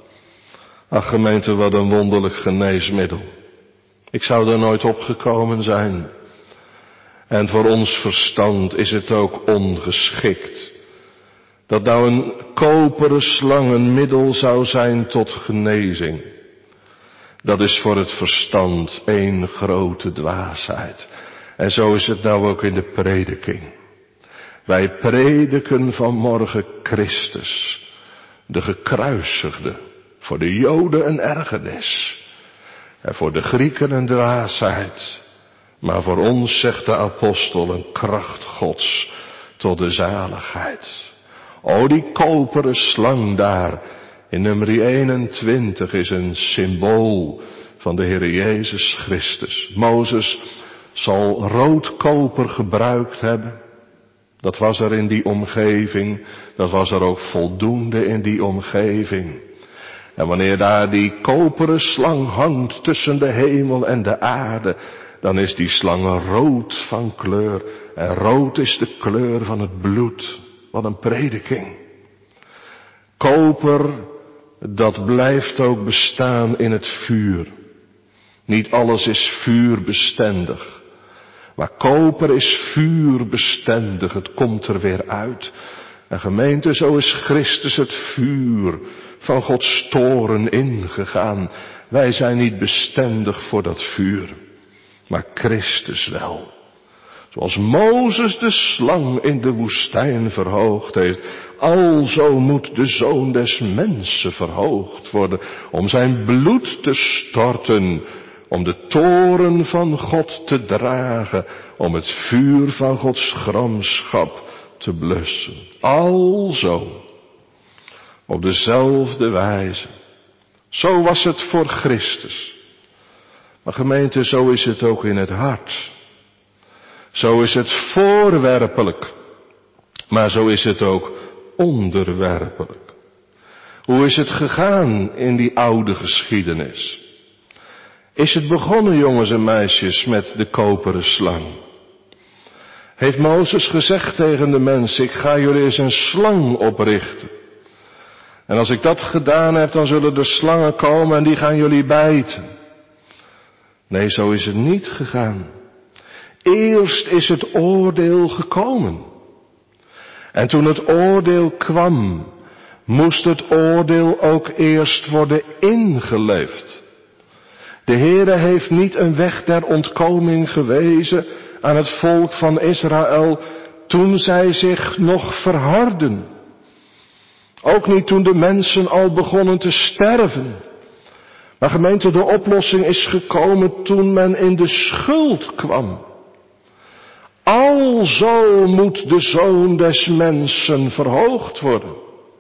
Ach gemeente, wat een wonderlijk geneesmiddel. Ik zou er nooit op gekomen zijn. En voor ons verstand is het ook ongeschikt dat nou een koperen slang een middel zou zijn tot genezing. Dat is voor het verstand één grote dwaasheid. En zo is het nou ook in de prediking. Wij prediken vanmorgen Christus, de gekruisigde, voor de Joden een ergernis en voor de Grieken een dwaasheid. Maar voor ons, zegt de apostel, een kracht Gods tot de zaligheid. O, die koperen slang daar in nummer eenentwintig is een symbool van de Heer Jezus Christus. Mozes zal roodkoper gebruikt hebben. Dat was er in die omgeving. Dat was er ook voldoende in die omgeving. En wanneer daar die koperen slang hangt tussen de hemel en de aarde, dan is die slang rood van kleur. En rood is de kleur van het bloed. Wat een prediking. Koper dat blijft ook bestaan in het vuur. Niet alles is vuurbestendig. Maar koper is vuurbestendig, het komt er weer uit. En gemeente, zo is Christus het vuur van Gods toren ingegaan. Wij zijn niet bestendig voor dat vuur, maar Christus wel. Zoals Mozes de slang in de woestijn verhoogd heeft, alzo moet de Zoon des Mensen verhoogd worden, om zijn bloed te storten, om de toren van God te dragen, om het vuur van Gods gramschap te blussen. Alzo, op dezelfde wijze. Zo was het voor Christus. Maar gemeente, zo is het ook in het hart. Zo is het voorwerpelijk, maar zo is het ook onderwerpelijk. Hoe is het gegaan in die oude geschiedenis? Is het begonnen, jongens en meisjes, met de koperen slang? Heeft Mozes gezegd tegen de mensen, ik ga jullie eens een slang oprichten. En als ik dat gedaan heb, dan zullen er slangen komen en die gaan jullie bijten. Nee, zo is het niet gegaan. Eerst is het oordeel gekomen. En toen het oordeel kwam, moest het oordeel ook eerst worden ingeleefd. De Heere heeft niet een weg der ontkoming gewezen aan het volk van Israël toen zij zich nog verharden. Ook niet toen de mensen al begonnen te sterven. Maar gemeente, de oplossing is gekomen toen men in de schuld kwam. Alzo moet de Zoon des Mensen verhoogd worden.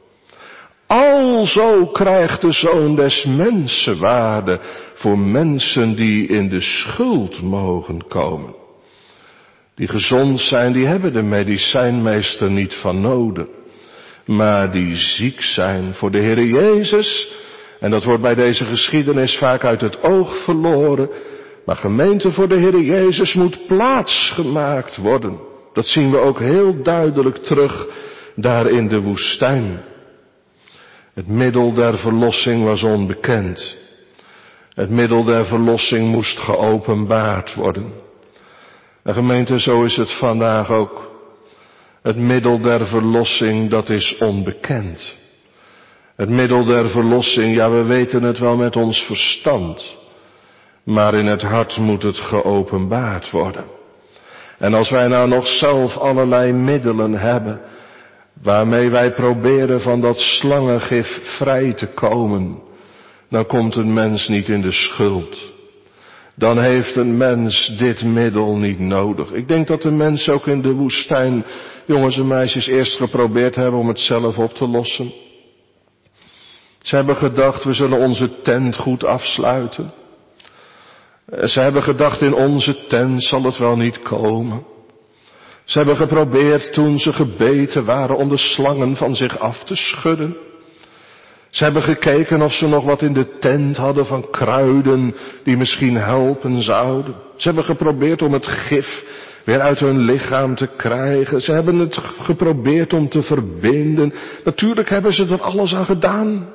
Alzo krijgt de Zoon des Mensen waarde voor mensen die in de schuld mogen komen. Die gezond zijn, die hebben de medicijnmeester niet van nodig. Maar die ziek zijn voor de Heere Jezus. En dat wordt bij deze geschiedenis vaak uit het oog verloren. Maar gemeente, voor de Heere Jezus moet plaats gemaakt worden. Dat zien we ook heel duidelijk terug daar in de woestijn. Het middel der verlossing was onbekend. Het middel der verlossing moest geopenbaard worden. En gemeente, zo is het vandaag ook. Het middel der verlossing, dat is onbekend. Het middel der verlossing, ja, we weten het wel met ons verstand. Maar in het hart moet het geopenbaard worden. En als wij nou nog zelf allerlei middelen hebben, waarmee wij proberen van dat slangengif vrij te komen, dan komt een mens niet in de schuld. Dan heeft een mens dit middel niet nodig. Ik denk dat de mensen ook in de woestijn, jongens en meisjes, eerst geprobeerd hebben om het zelf op te lossen. Ze hebben gedacht, we zullen onze tent goed afsluiten. Ze hebben gedacht, in onze tent zal het wel niet komen. Ze hebben geprobeerd toen ze gebeten waren om de slangen van zich af te schudden. Ze hebben gekeken of ze nog wat in de tent hadden van kruiden die misschien helpen zouden. Ze hebben geprobeerd om het gif weer uit hun lichaam te krijgen. Ze hebben het geprobeerd om te verbinden. Natuurlijk hebben ze er alles aan gedaan.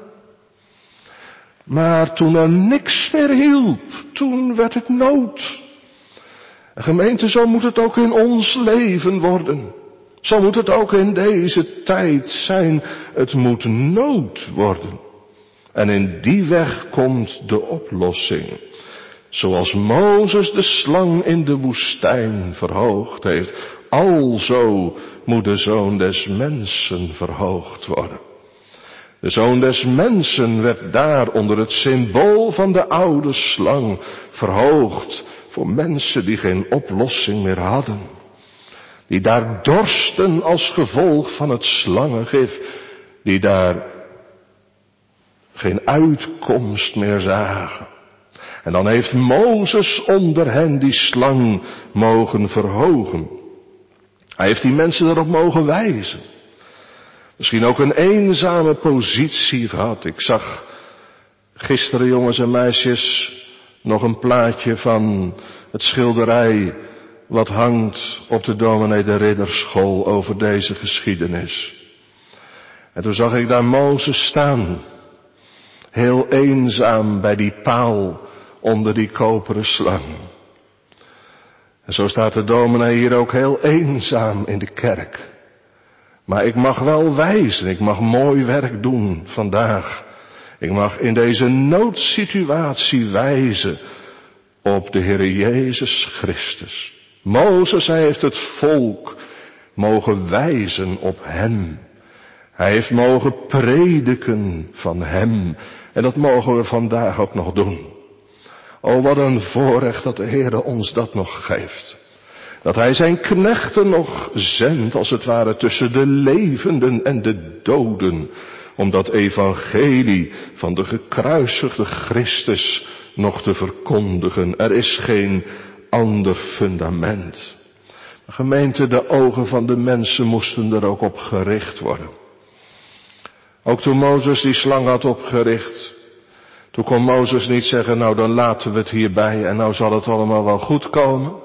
Maar toen er niks meer hielp, toen werd het nood. En gemeente, zo moet het ook in ons leven worden. Zo moet het ook in deze tijd zijn. Het moet nood worden. En in die weg komt de oplossing. Zoals Mozes de slang in de woestijn verhoogd heeft, alzo moet de Zoon des Mensen verhoogd worden. De Zoon des Mensen werd daar onder het symbool van de oude slang verhoogd voor mensen die geen oplossing meer hadden. Die daar dorsten als gevolg van het slangengif, die daar geen uitkomst meer zagen. En dan heeft Mozes onder hen die slang mogen verhogen. Hij heeft die mensen erop mogen wijzen. Misschien ook een eenzame positie gehad. Ik zag gisteren, jongens en meisjes, nog een plaatje van het schilderij wat hangt op de dominee de Ridderschool over deze geschiedenis. En toen zag ik daar Mozes staan. heel eenzaam bij die paal onder die koperen slang. En zo staat de dominee hier ook heel eenzaam in de kerk. Maar ik mag wel wijzen, ik mag mooi werk doen vandaag. Ik mag in deze noodsituatie wijzen op de Heere Jezus Christus. Mozes, hij heeft het volk mogen wijzen op hem. Hij heeft mogen prediken van hem. En dat mogen we vandaag ook nog doen. O, wat een voorrecht dat de Heere ons dat nog geeft. Dat hij zijn knechten nog zendt, als het ware, tussen de levenden en de doden. Om dat evangelie van de gekruisigde Christus nog te verkondigen. Er is geen ander fundament. Gemeente, de ogen van de mensen moesten er ook op gericht worden. Ook toen Mozes die slang had opgericht, toen kon Mozes niet zeggen, nou dan laten we het hierbij en nou zal het allemaal wel goed komen.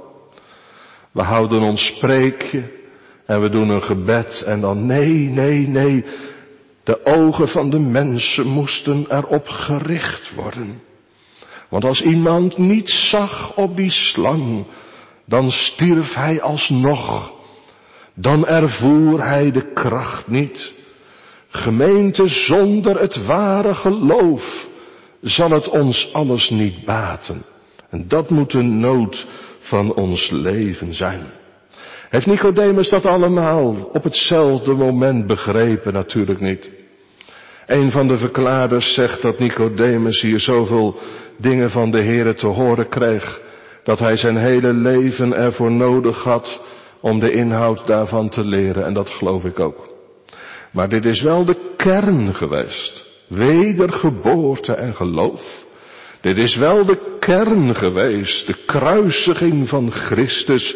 We houden ons spreekje en we doen een gebed en dan nee, nee, nee. De ogen van de mensen moesten erop gericht worden. Want als iemand niet zag op die slang, dan stierf hij alsnog. Dan ervoer hij de kracht niet. Gemeente, zonder het ware geloof zal het ons alles niet baten. En dat moet de nood van ons leven zijn. Heeft Nicodemus dat allemaal op hetzelfde moment begrepen? Natuurlijk niet. Een van de verklaarders zegt dat Nicodemus hier zoveel dingen van de Heere te horen kreeg, dat hij zijn hele leven ervoor nodig had om de inhoud daarvan te leren. En dat geloof ik ook. Maar dit is wel de kern geweest. Wedergeboorte en geloof. Dit is wel de kern geweest. De kruisiging van Christus.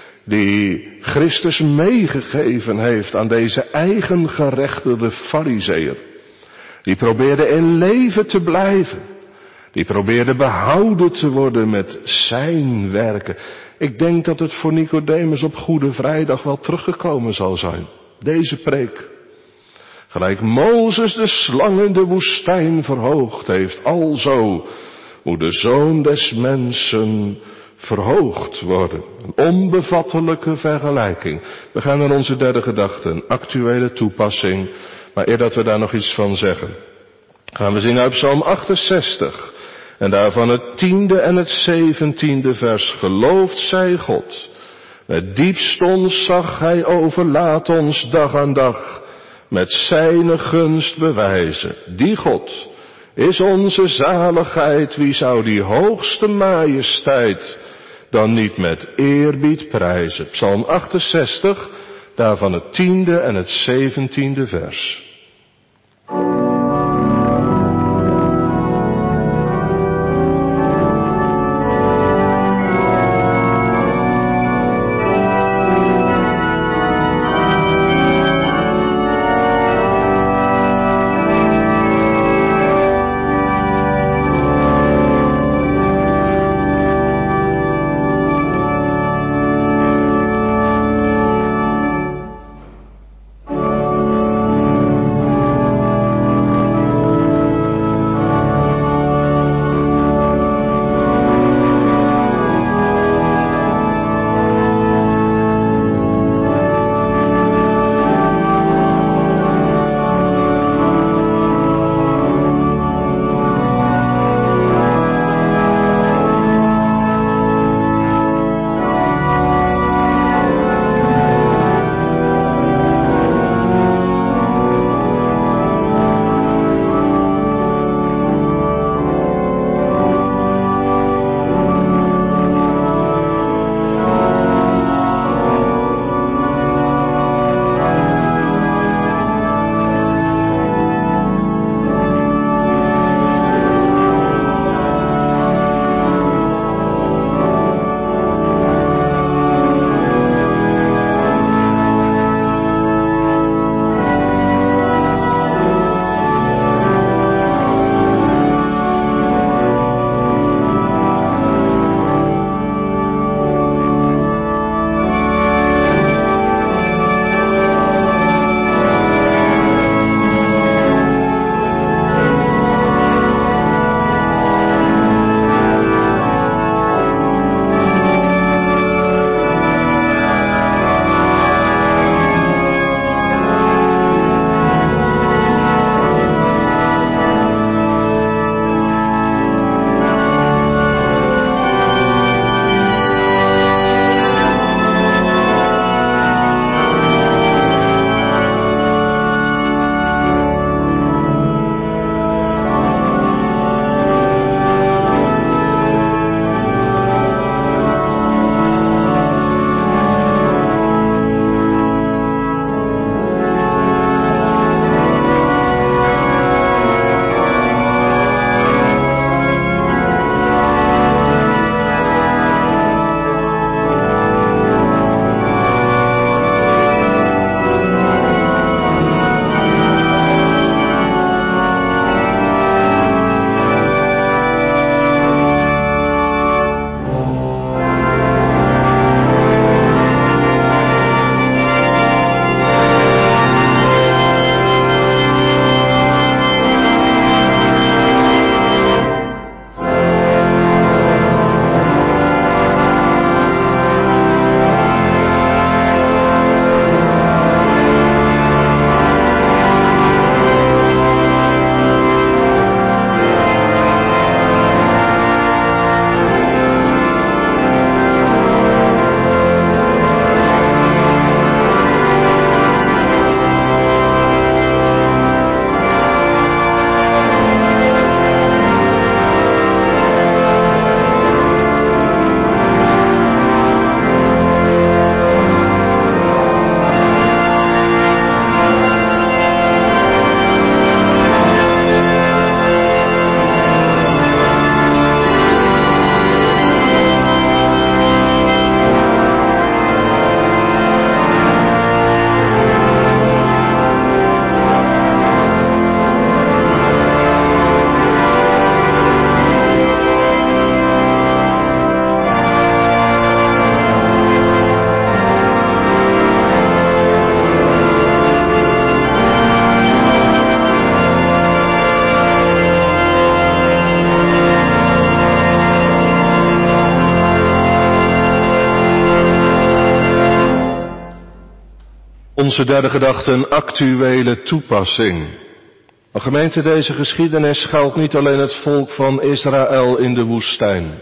Die Christus meegegeven heeft aan deze eigengerechtigde farizeeër. Die probeerde in leven te blijven. Die probeerde behouden te worden met zijn werken. Ik denk dat het voor Nicodemus op Goede Vrijdag wel teruggekomen zal zijn. Deze preek. Gelijk Mozes de slang in de woestijn verhoogd heeft, alzo moet de Zoon des Mensen verhoogd worden. Een onbevattelijke vergelijking. We gaan naar onze derde gedachte, een actuele toepassing. Maar eer dat we daar nog iets van zeggen, gaan we zingen uit Psalm achtenzestig. En daarvan het tiende en het zeventiende vers. Geloofd zij God. Met diepst ontzag hij overlaat ons dag aan dag. Met zijne gunst bewijzen. Die God is onze zaligheid. Wie zou die hoogste majesteit dan niet met eerbied prijzen? Psalm achtenzestig, daarvan het tiende en het zeventiende vers. Onze derde gedachte, een actuele toepassing. Maar gemeente, deze geschiedenis geldt niet alleen het volk van Israël in de woestijn.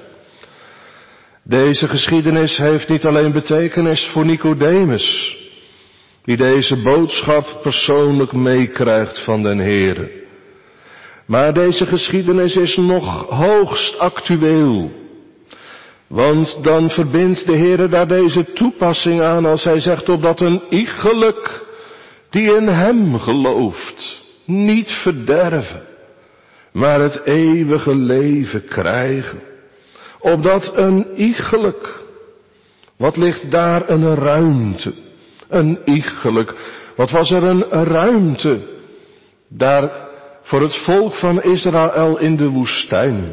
Deze geschiedenis heeft niet alleen betekenis voor Nicodemus, die deze boodschap persoonlijk meekrijgt van den Heere. Maar deze geschiedenis is nog hoogst actueel. Want dan verbindt de Heere daar deze toepassing aan als hij zegt, opdat een iegelijk die in hem gelooft niet verderven, maar het eeuwige leven krijgen. Opdat een iegelijk, wat ligt daar een ruimte, een iegelijk, wat was er een ruimte daar voor het volk van Israël in de woestijn.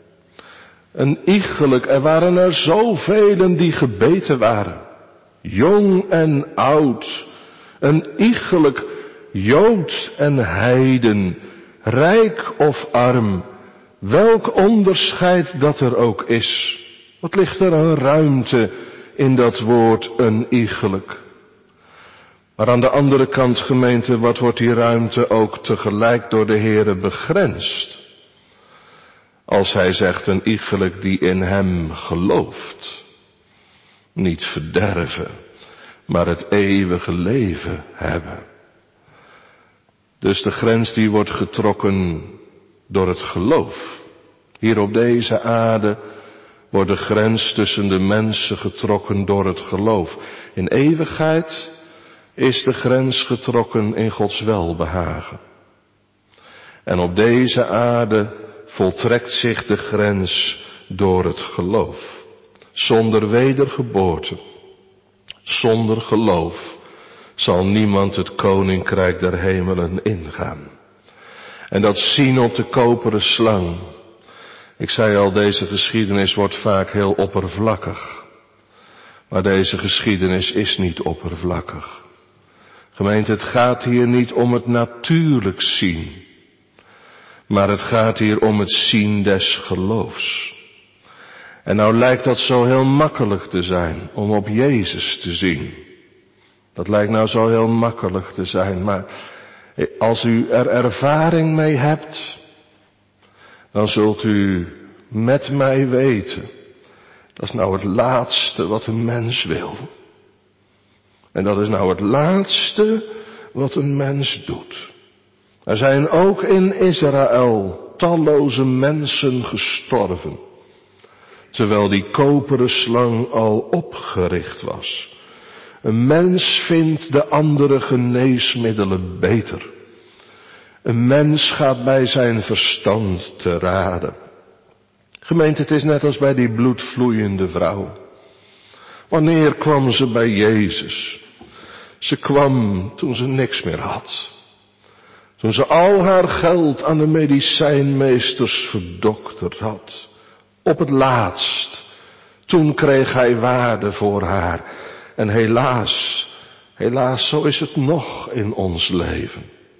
Een iegelijk, er waren er zoveel die gebeten waren, jong en oud, een iegelijk, Jood en heiden, rijk of arm, welk onderscheid dat er ook is. Wat ligt er een ruimte in dat woord een iegelijk. Maar aan de andere kant, gemeente, wat wordt die ruimte ook tegelijk door de Heere begrensd? Als hij zegt een iegelijk die in hem gelooft. Niet verderven, maar het eeuwige leven hebben. Dus de grens die wordt getrokken door het geloof. Hier op deze aarde wordt de grens tussen de mensen getrokken door het geloof. In eeuwigheid is de grens getrokken in Gods welbehagen. En op deze aarde voltrekt zich de grens door het geloof. Zonder wedergeboorte, zonder geloof, zal niemand het koninkrijk der hemelen ingaan. En dat zien op de koperen slang. Ik zei al, deze geschiedenis wordt vaak heel oppervlakkig. Maar deze geschiedenis is niet oppervlakkig. Gemeente, het gaat hier niet om het natuurlijk zien. Maar het gaat hier om het zien des geloofs. En nou lijkt dat zo heel makkelijk te zijn om op Jezus te zien. Dat lijkt nou zo heel makkelijk te zijn, maar als u er ervaring mee hebt, dan zult u met mij weten, dat is nou het laatste wat een mens wil. En dat is nou het laatste wat een mens doet. Er zijn ook in Israël talloze mensen gestorven, terwijl die koperen slang al opgericht was. Een mens vindt de andere geneesmiddelen beter. Een mens gaat bij zijn verstand te raden. Gemeente, het is net als bij die bloedvloeiende vrouw. Wanneer kwam ze bij Jezus? Ze kwam toen ze niks meer had. Toen ze al haar geld aan de medicijnmeesters verdokterd had. Op het laatst. Toen kreeg hij waarde voor haar. En helaas, helaas, zo is het nog in ons leven.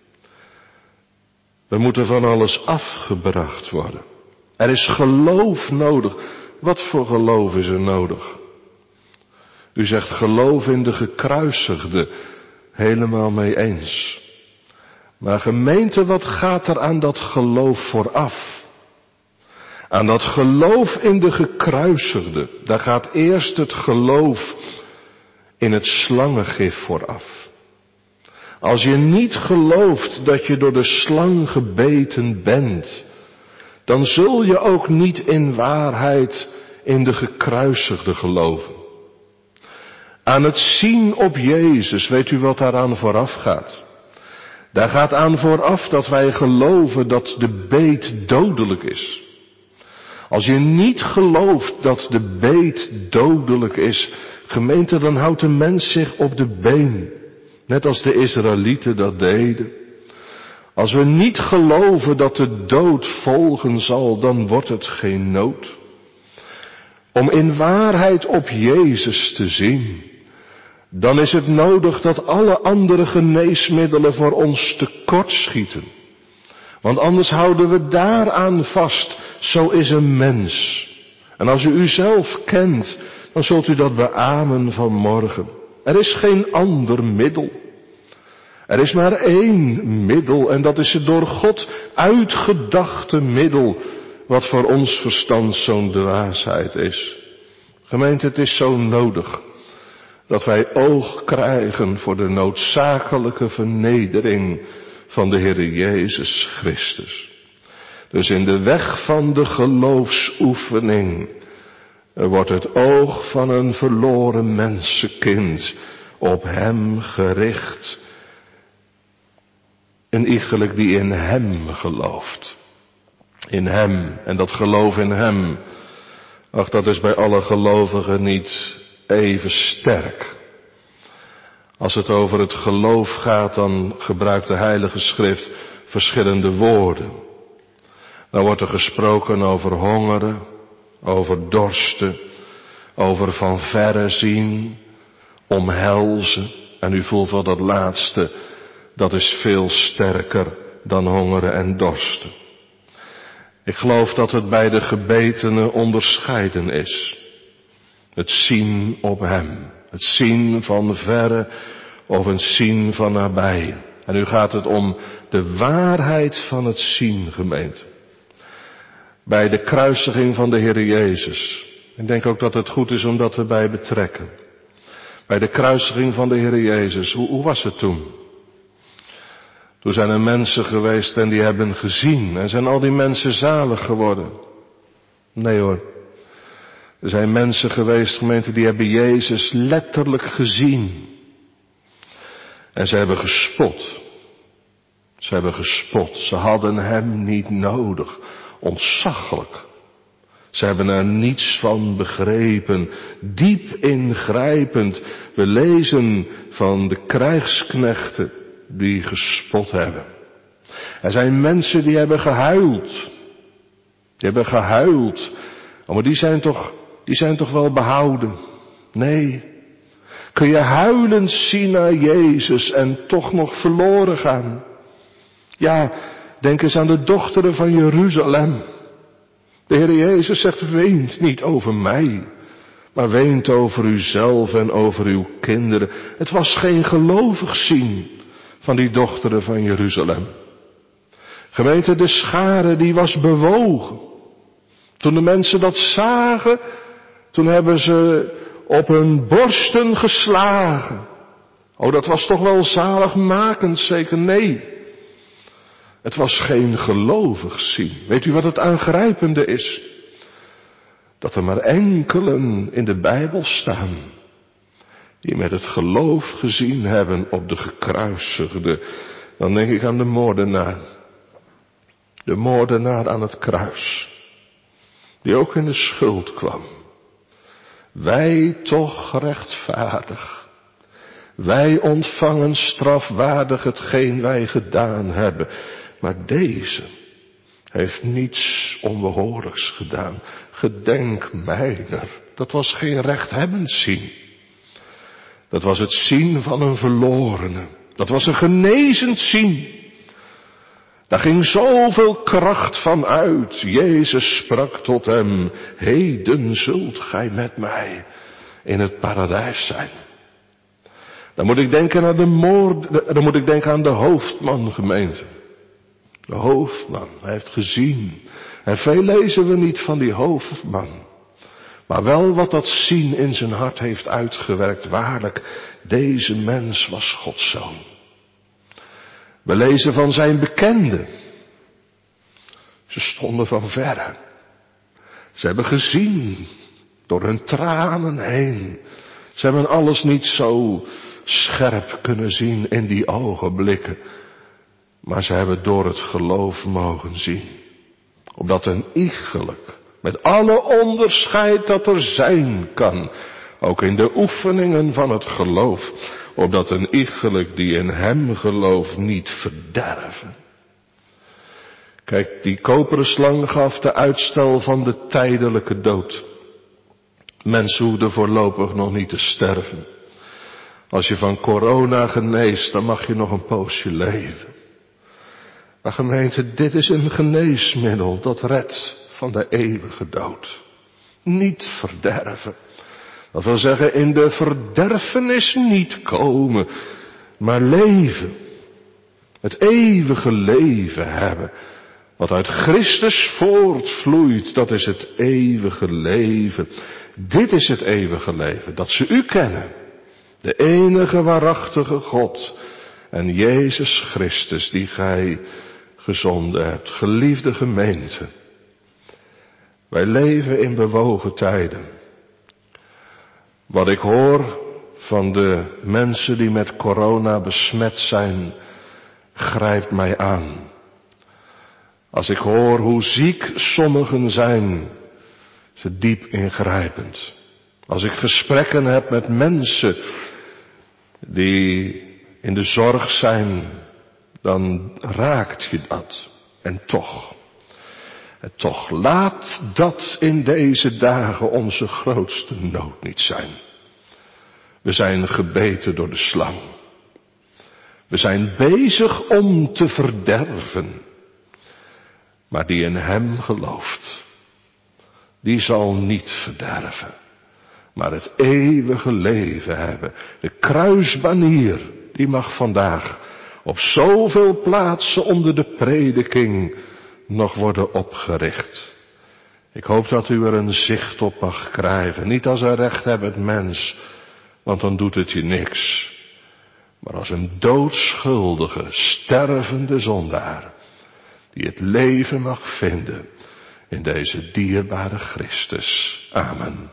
We moeten van alles afgebracht worden. Er is geloof nodig. Wat voor geloof is er nodig? U zegt geloof in de gekruisigde. Helemaal mee eens. Maar gemeente, wat gaat er aan dat geloof vooraf? Aan dat geloof in de gekruisigde. Daar gaat eerst het geloof in het slangengif vooraf. Als je niet gelooft dat je door de slang gebeten bent, dan zul je ook niet in waarheid in de gekruisigde geloven. Aan het zien op Jezus, weet u wat daaraan vooraf gaat? Daar gaat aan vooraf dat wij geloven dat de beet dodelijk is. Als je niet gelooft dat de beet dodelijk is, gemeente, dan houdt de mens zich op de been. Net als de Israëlieten dat deden. Als we niet geloven dat de dood volgen zal, dan wordt het geen nood. Om in waarheid op Jezus te zien, dan is het nodig dat alle andere geneesmiddelen voor ons tekortschieten. Want anders houden we daaraan vast. Zo is een mens. En als u uzelf kent, dan zult u dat beamen vanmorgen. Er is geen ander middel. Er is maar één middel en dat is het door God uitgedachte middel, wat voor ons verstand zo'n dwaasheid is. Gemeente, het is zo nodig dat wij oog krijgen voor de noodzakelijke vernedering van de Heer Jezus Christus. Dus in de weg van de geloofsoefening wordt het oog van een verloren mensenkind op hem gericht. Een iegelijk die in hem gelooft. In hem. En dat geloof in hem. Ach, dat is bij alle gelovigen niet even sterk. Als het over het geloof gaat, dan gebruikt de Heilige Schrift verschillende woorden. Dan wordt er gesproken over hongeren, over dorsten, over van verre zien, omhelzen. En u voelt wel dat laatste, dat is veel sterker dan hongeren en dorsten. Ik geloof dat het bij de gebetenen onderscheiden is. Het zien op hem. Het zien van verre of het zien van nabij. En nu gaat het om de waarheid van het zien, gemeente. Bij de kruisiging van de Heer Jezus. Ik denk ook dat het goed is om dat erbij te betrekken. Bij de kruisiging van de Heer Jezus. Hoe, hoe was het toen? Toen zijn er mensen geweest en die hebben gezien. En zijn al die mensen zalig geworden? Nee hoor. Er zijn mensen geweest, gemeente, die hebben Jezus letterlijk gezien. En ze hebben gespot. Ze hebben gespot. Ze hadden hem niet nodig. Ontzaglijk. Ze hebben er niets van begrepen. Diep ingrijpend. We lezen van de krijgsknechten die gespot hebben. Er zijn mensen die hebben gehuild. Die hebben gehuild. Oh, maar die zijn toch, die zijn toch wel behouden? Nee. Kun je huilend zien naar Jezus en toch nog verloren gaan? Ja, denk eens aan de dochteren van Jeruzalem. De Heer Jezus zegt, weent niet over mij, maar weent over uzelf en over uw kinderen. Het was geen gelovig zien van die dochteren van Jeruzalem. Gemeente, de schare die was bewogen. Toen de mensen dat zagen, toen hebben ze op hun borsten geslagen. Oh, dat was toch wel zaligmakend, zeker? Nee. Het was geen gelovig zien. Weet u wat het aangrijpende is? Dat er maar enkelen in de Bijbel staan die met het geloof gezien hebben op de gekruisigde. Dan denk ik aan de moordenaar. De moordenaar aan het kruis. Die ook in de schuld kwam. Wij toch rechtvaardig. Wij ontvangen strafwaardig hetgeen wij gedaan hebben. Maar deze heeft niets onbehoorlijks gedaan. Gedenk mijner. Dat was geen rechthebbend zien. Dat was het zien van een verlorene. Dat was een genezend zien. Daar ging zoveel kracht van uit. Jezus sprak tot hem. Heden zult gij met mij in het paradijs zijn. Dan moet ik denken aan de moord, dan moet ik denken aan de hoofdman, gemeente. De hoofdman, hij heeft gezien. En veel lezen we niet van die hoofdman. Maar wel wat dat zien in zijn hart heeft uitgewerkt. Waarlijk, deze mens was Gods zoon. We lezen van zijn bekenden. Ze stonden van verre. Ze hebben gezien door hun tranen heen. Ze hebben alles niet zo scherp kunnen zien in die ogenblikken. Maar ze hebben door het geloof mogen zien. Opdat een iegelijk, met alle onderscheid dat er zijn kan, ook in de oefeningen van het geloof, opdat een iegelijk die in hem gelooft niet verderven. Kijk, die koperen slang gaf de uitstel van de tijdelijke dood. Mensen hoefden voorlopig nog niet te sterven. Als je van corona geneest, dan mag je nog een poosje leven. Maar gemeente, dit is een geneesmiddel dat redt van de eeuwige dood. Niet verderven. Dat wil zeggen, in de verderfenis niet komen, maar leven. Het eeuwige leven hebben. Wat uit Christus voortvloeit, dat is het eeuwige leven. Dit is het eeuwige leven, dat ze u kennen. De enige waarachtige God en Jezus Christus die gij gezonden hebt. Geliefde gemeente, wij leven in bewogen tijden. Wat ik hoor van de mensen die met corona besmet zijn, grijpt mij aan. Als ik hoor hoe ziek sommigen zijn, is het diep ingrijpend. Als ik gesprekken heb met mensen die in de zorg zijn, dan raakt je dat. En toch, en toch, laat dat in deze dagen onze grootste nood niet zijn. We zijn gebeten door de slang. We zijn bezig om te verderven. Maar die in hem gelooft, die zal niet verderven, maar het eeuwige leven hebben. De kruisbanier, die mag vandaag op zoveel plaatsen onder de prediking nog worden opgericht. Ik hoop dat u er een zicht op mag krijgen. Niet als een rechthebbend mens, want dan doet het je niks. Maar als een doodschuldige, stervende zondaar, die het leven mag vinden in deze dierbare Christus. Amen.